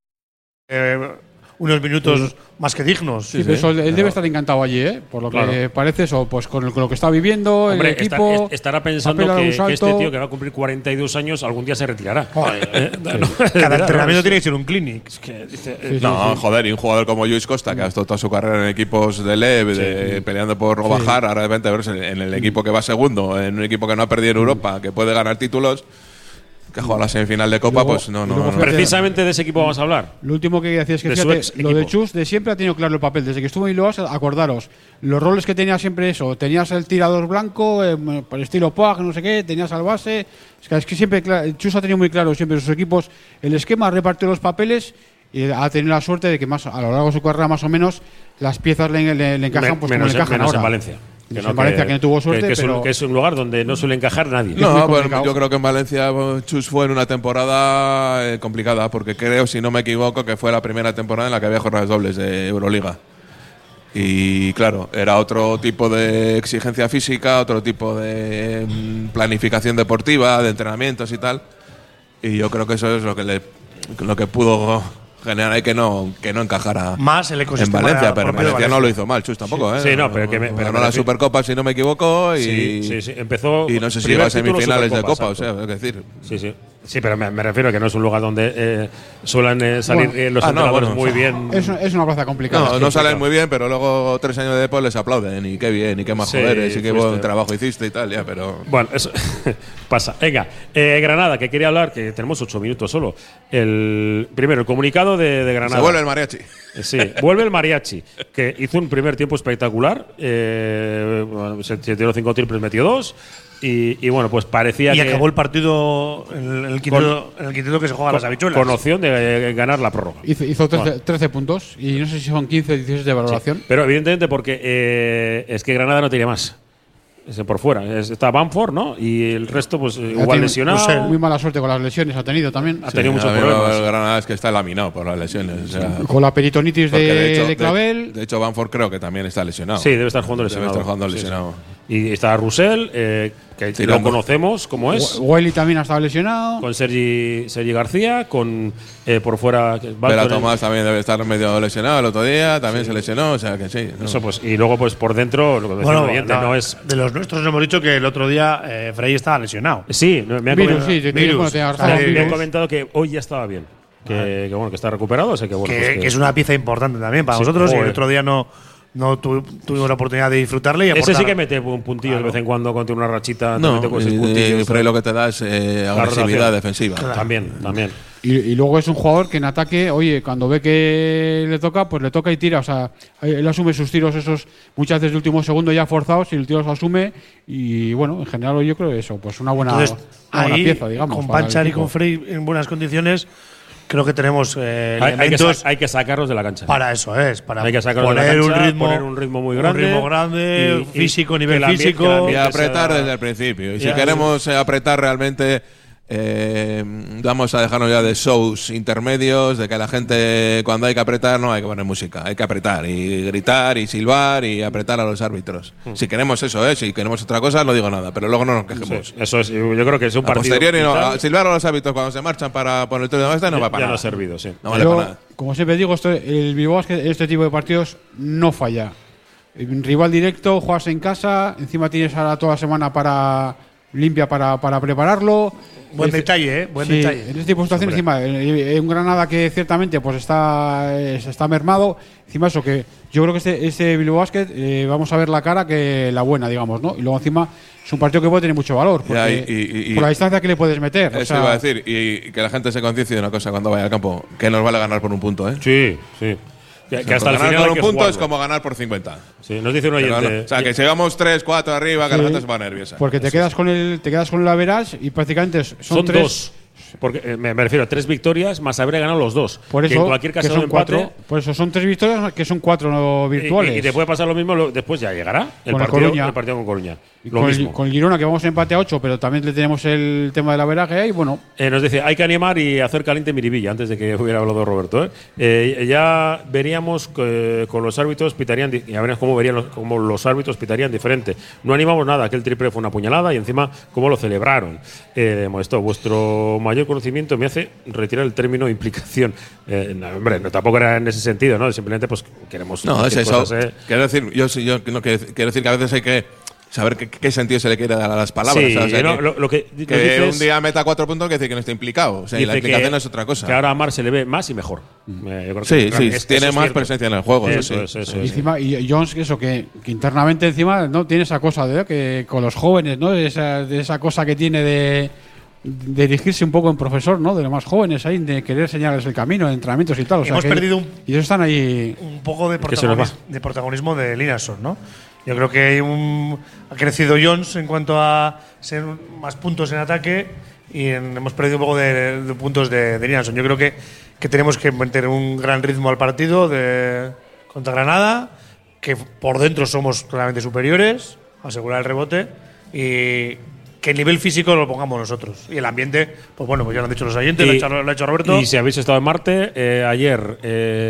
unos minutos más que dignos. Sí, eso, él debe estar encantado allí, por lo que parece, eso, pues con lo que está viviendo, Hombre, el equipo. estará pensando papel a un que salto. este tío, que va a cumplir 42 años, algún día se retirará. Cada entrenamiento tiene que ser un clinic. No, joder, y un jugador como Luis Costa, que ha estado toda su carrera en equipos de LEB, peleando por no bajar, ahora de repente verse en el equipo que va segundo, en un equipo que no ha perdido en Europa, que puede ganar títulos, que juega la semifinal de Copa, pues no. Precisamente de ese equipo vamos a hablar. Lo último que decía es que, De su fíjate, ex lo equipo. de Chus de siempre ha tenido claro el papel. Desde que estuvo en Iloas, acordaros, los roles que tenía siempre eso. Tenías el tirador blanco, por estilo Pog, no sé qué, tenías al base. Es que siempre Chus ha tenido muy claro siempre en sus equipos el esquema, repartió los papeles y ha tenido la suerte de que más a lo largo de su carrera más o menos las piezas le encajan pues como le encajan menos ahora. en Valencia. En Valencia, que no tuvo suerte, pero que es un lugar donde no suele encajar nadie. No, pues yo creo que en Valencia Chus fue en una temporada complicada, porque creo, si no me equivoco, que fue la primera temporada en la que había jornadas dobles de Euroliga. Y claro, era otro tipo de exigencia física, otro tipo de planificación deportiva, de entrenamientos y tal. Y yo creo que eso es lo que pudo generar ahí que no encajara más el ecosistema en Valencia, pero en propio de Valencia no lo hizo mal, Chus tampoco, Sí, no, pero que ganó la Supercopa, si no me equivoco, y sí. Empezó y no sé si primer llegó a semifinales título, de Copa, Supercopa, o sea, es decir. Sí, pero me refiero a que no es un lugar donde suelen salir los entrenadores muy bien. Es una plaza complicada. No salen muy bien, pero luego 3 años después les aplauden. Y qué bien, y qué más joderes, y qué buen trabajo hiciste y tal, ya, pero. Bueno, eso pasa. Venga, Granada, que quería hablar, que tenemos 8 minutos solo. Primero, el comunicado de Granada. Se vuelve el mariachi. Sí, vuelve el mariachi, que hizo un primer tiempo espectacular. Se tiró 5 triples, metió 2. Y bueno, pues parecía y que. acabó el partido en el quinteto que se juega a las habichuelas. Con opción de ganar la prórroga. Hizo 13 puntos y no sé si son 15 o 16 de valoración. Sí, pero evidentemente porque es que Granada no tiene más. Por fuera. Está Bamford, ¿no? Y el resto, pues igual lesionado. Muy mala suerte con las lesiones ha tenido también. Ha tenido muchos problemas. El Granada es que está laminado por las lesiones. O sea, con la peritonitis de Clavel. De hecho, Bamford creo que también está lesionado. Sí, Debe estar jugando lesionado. Y está Russell, que lo conocemos como es. Wiley también ha estado lesionado. Con Sergi García, con por fuera. Vera Tomás también debe estar medio lesionado el otro día, también se lesionó, o sea que sí. ¿no? Eso pues, y luego pues por dentro, lo que decía el oyente, no es. De los nuestros hemos dicho que el otro día Frey estaba lesionado. Sí, me ha comentado que hoy ya estaba bien. Que bueno, que está recuperado, o sea que bueno. Que es una pieza importante también para vosotros, y el otro día no tuvimos la oportunidad de disfrutarle. Y ese sí que mete un puntillo de vez en cuando contra una rachita. No, Frey lo que te da es agresividad defensiva. También. Y luego es un jugador que en ataque, oye, cuando ve que le toca, pues le toca y tira. O sea, él asume sus tiros esos muchas veces de último segundo ya forzados y el tiro los asume. Y bueno, en general yo creo que eso, pues una buena pieza, digamos. Con Panchar y con Frey en buenas condiciones, creo que tenemos elementos. Hay que sacarlos de la cancha. Para eso es, para hay que sacarlos poner, de la cancha, poner un ritmo muy grande. Un ritmo grande, físico, nivel físico. Y apretar desde el principio. Y si queremos apretar realmente, vamos a dejarnos ya de shows intermedios, de que la gente cuando hay que apretar no hay que poner música, hay que apretar y gritar y silbar y apretar a los árbitros. Si queremos eso, si queremos otra cosa no digo nada, pero luego no nos quejemos. Sí, eso es, yo creo que es un partido. A posteriori silbar a los árbitros cuando se marchan para poner el tiro de maestra no va para nada. Ya no ha servido, sí. No vale para nada. Como siempre digo, el Bilbao Basket, este tipo de partidos no falla. Rival directo, juegas en casa, encima tienes ahora toda la semana limpia para prepararlo. Buen detalle, buen detalle. En este tipo de situaciones, encima, un Granada que ciertamente pues está mermado. Encima eso, que yo creo que este Bilbao Basket vamos a ver la cara que la buena, digamos, ¿no? Y luego encima es un partido que puede tener mucho valor, porque por la distancia que le puedes meter. Eso iba a decir, y que la gente se conciencie de una cosa cuando vaya al campo, que nos vale ganar por un punto, ¿eh? Sí, sí. Que hasta el final ganar por un punto jugarlo. Es como ganar por 50. Sí, nos dice un oyente. O sea, que si llegamos 3, 4 arriba, que la gente se va nerviosa. Porque te quedas con el average y prácticamente son 3. Dos. Porque me refiero a 3 victorias más haber ganado los 2. Por eso, que en cualquier caso son de empate, 4. Por eso son 3 victorias que son 4 virtuales. Y te puede pasar lo mismo, después ya llegará el partido con Coruña. Con el Girona, que vamos a empate a 8, pero también le tenemos el tema del averaje ahí, bueno. Nos dice, hay que animar y hacer caliente Miribilla, antes de que hubiera hablado Roberto. Ya veríamos que con los árbitros pitarían, ya verás cómo los árbitros pitarían diferente. No animamos nada, aquel triple fue una puñalada y encima cómo lo celebraron. Modesto, vuestro mayor conocimiento me hace retirar el término implicación. Hombre, tampoco era en ese sentido, ¿no? Simplemente pues queremos. No, es eso. Quiero decir, yo no quiero decir que a veces hay que saber qué sentido se le quiere dar a las palabras. Sí, o sea, lo que un día meta 4 puntos quiere decir que no está implicado. O sea, la implicación es otra cosa. Que ahora a Mar se le ve más y mejor. Sí, tiene más presencia en el juego. Eso. Y Jones, que internamente encima no tiene esa cosa de que con los jóvenes, ¿no? De esa cosa que tiene de dirigirse un poco en profesor, ¿no? De los más jóvenes ahí, de querer enseñarles el camino, de entrenamientos y tal. Hemos perdido y ellos están ahí un poco de protagonismo de Linason, ¿no? Yo creo que ha crecido Jones en cuanto a ser más puntos en ataque y hemos perdido un poco de puntos de Linason. Yo creo que tenemos que meter un gran ritmo al partido contra Granada, que por dentro somos claramente superiores, asegurar el rebote y que el nivel físico lo pongamos nosotros. Y el ambiente, pues bueno, pues ya lo han dicho los oyentes, lo ha hecho Roberto. Y si habéis estado en Marte, ayer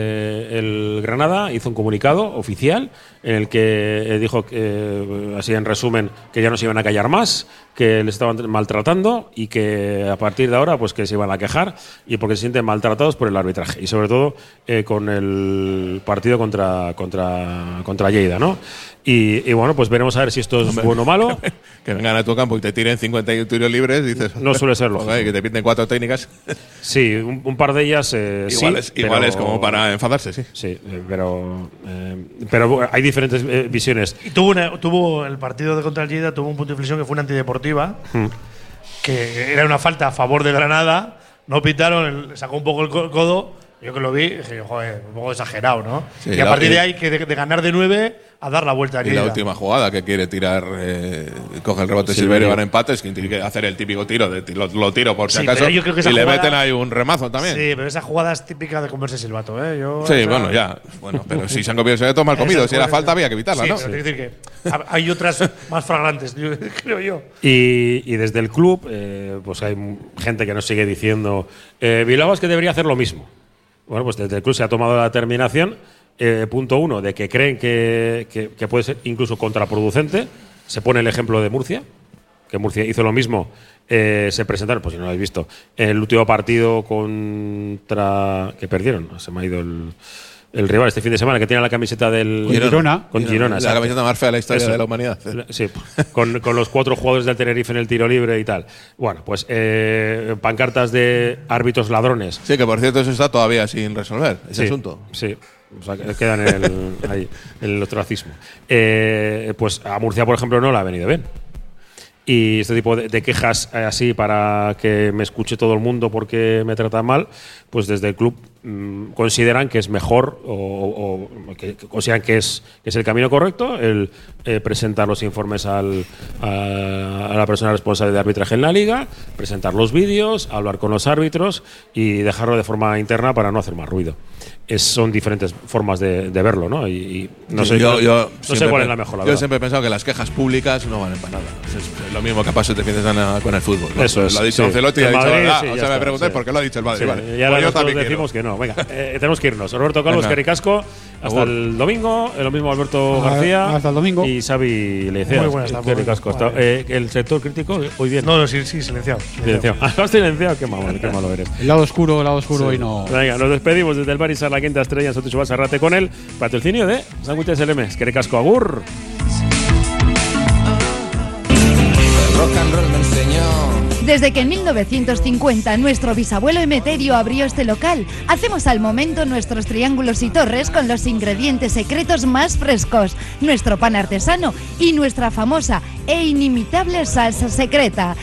el Granada hizo un comunicado oficial en el que dijo, así en resumen, que ya no se iban a callar más, que les estaban maltratando y que a partir de ahora pues que se iban a quejar y porque se sienten maltratados por el arbitraje. Y sobre todo con el partido contra Lleida, ¿no? Y bueno, pues veremos a ver si esto es bueno o malo. Que vengan a tu campo y te tiren 50 tiros libres, dices. No suele serlo. Que te pinten 4 técnicas. Sí, un par de ellas iguales como para enfadarse, sí. Sí, pero hay diferentes visiones. Y tuvo el partido de contra el Lleida, tuvo un punto de inflexión que fue una antideportiva, que era una falta a favor de Granada. No pitaron, sacó un poco el codo. Yo que lo vi, dije, joder, un poco exagerado, ¿no? Sí, y a partir de ahí, que de ganar de 9 a dar la vuelta a Lleida. Y la última jugada que quiere tirar, coge el rebote Silverio y van a empates, que tiene que hacer el típico tiro, lo tiro por si acaso, yo creo que y le meten ahí un remazo también. Sí, pero esa jugada es típica de comerse silbato, ¿eh? Pero si se han comido ese veto, mal comido. Si era falta, había que evitarla, ¿no? Pero decir que hay otras más flagrantes, creo yo. Y desde el club, pues hay gente que nos sigue diciendo, Bilbao es que debería hacer lo mismo. Bueno, pues desde el club se ha tomado la determinación, punto 1, de que creen que puede ser incluso contraproducente. Se pone el ejemplo de Murcia, que Murcia hizo lo mismo. Se presentaron, pues si no lo habéis visto, en el último partido que perdieron. Se me ha ido el rival este fin de semana, que tiene la camiseta del Girona. Con Girona, la camiseta más fea de la historia de la humanidad. Sí, con los 4 jugadores del Tenerife en el tiro libre y tal. Bueno, pues pancartas de árbitros ladrones. Sí, que por cierto eso está todavía sin resolver, ese asunto. Sí. O sea, quedan en el ostracismo. Pues a Murcia, por ejemplo, no le ha venido bien. y este tipo de quejas así para que me escuche todo el mundo porque me tratan mal, pues desde el club consideran que es mejor o que consideran que es el camino correcto el presentar los informes a la persona responsable de arbitraje en la liga, presentar los vídeos, hablar con los árbitros y dejarlo de forma interna para no hacer más ruido. Son diferentes formas de verlo, ¿no? Y no sé, no sé cuál es la mejor, la verdad. Yo siempre he pensado que las quejas públicas no valen para nada. Es lo mismo que pasa este fin de semana con el fútbol, ¿no? Eso es. Lo ha dicho Ancelotti y ha dicho, o sea, me pregunté por qué lo ha dicho el Madrid. Sí, vale. Y ahora pues yo nosotros también decimos que no. Venga, tenemos que irnos. Roberto Carlos, Venga. Caricasco, hasta el domingo. Lo mismo Alberto García. Hasta el domingo. Y Xavi Leicea. Muy buenas tardes. Caricasco. El sector crítico, hoy bien. No, sí, silenciado. ¿Has silenciado? Qué malo eres. El lado oscuro sí. Y no. Venga, nos despedimos desde el Barisar, la quinta estrella en Soto Basarrate con el patrocinio de Sándwiches LM. Caricasco, agur. Rock and roll me enseñó. Desde que en 1950 nuestro bisabuelo Emeterio abrió este local, hacemos al momento nuestros triángulos y torres con los ingredientes secretos más frescos, nuestro pan artesano y nuestra famosa e inimitable salsa secreta.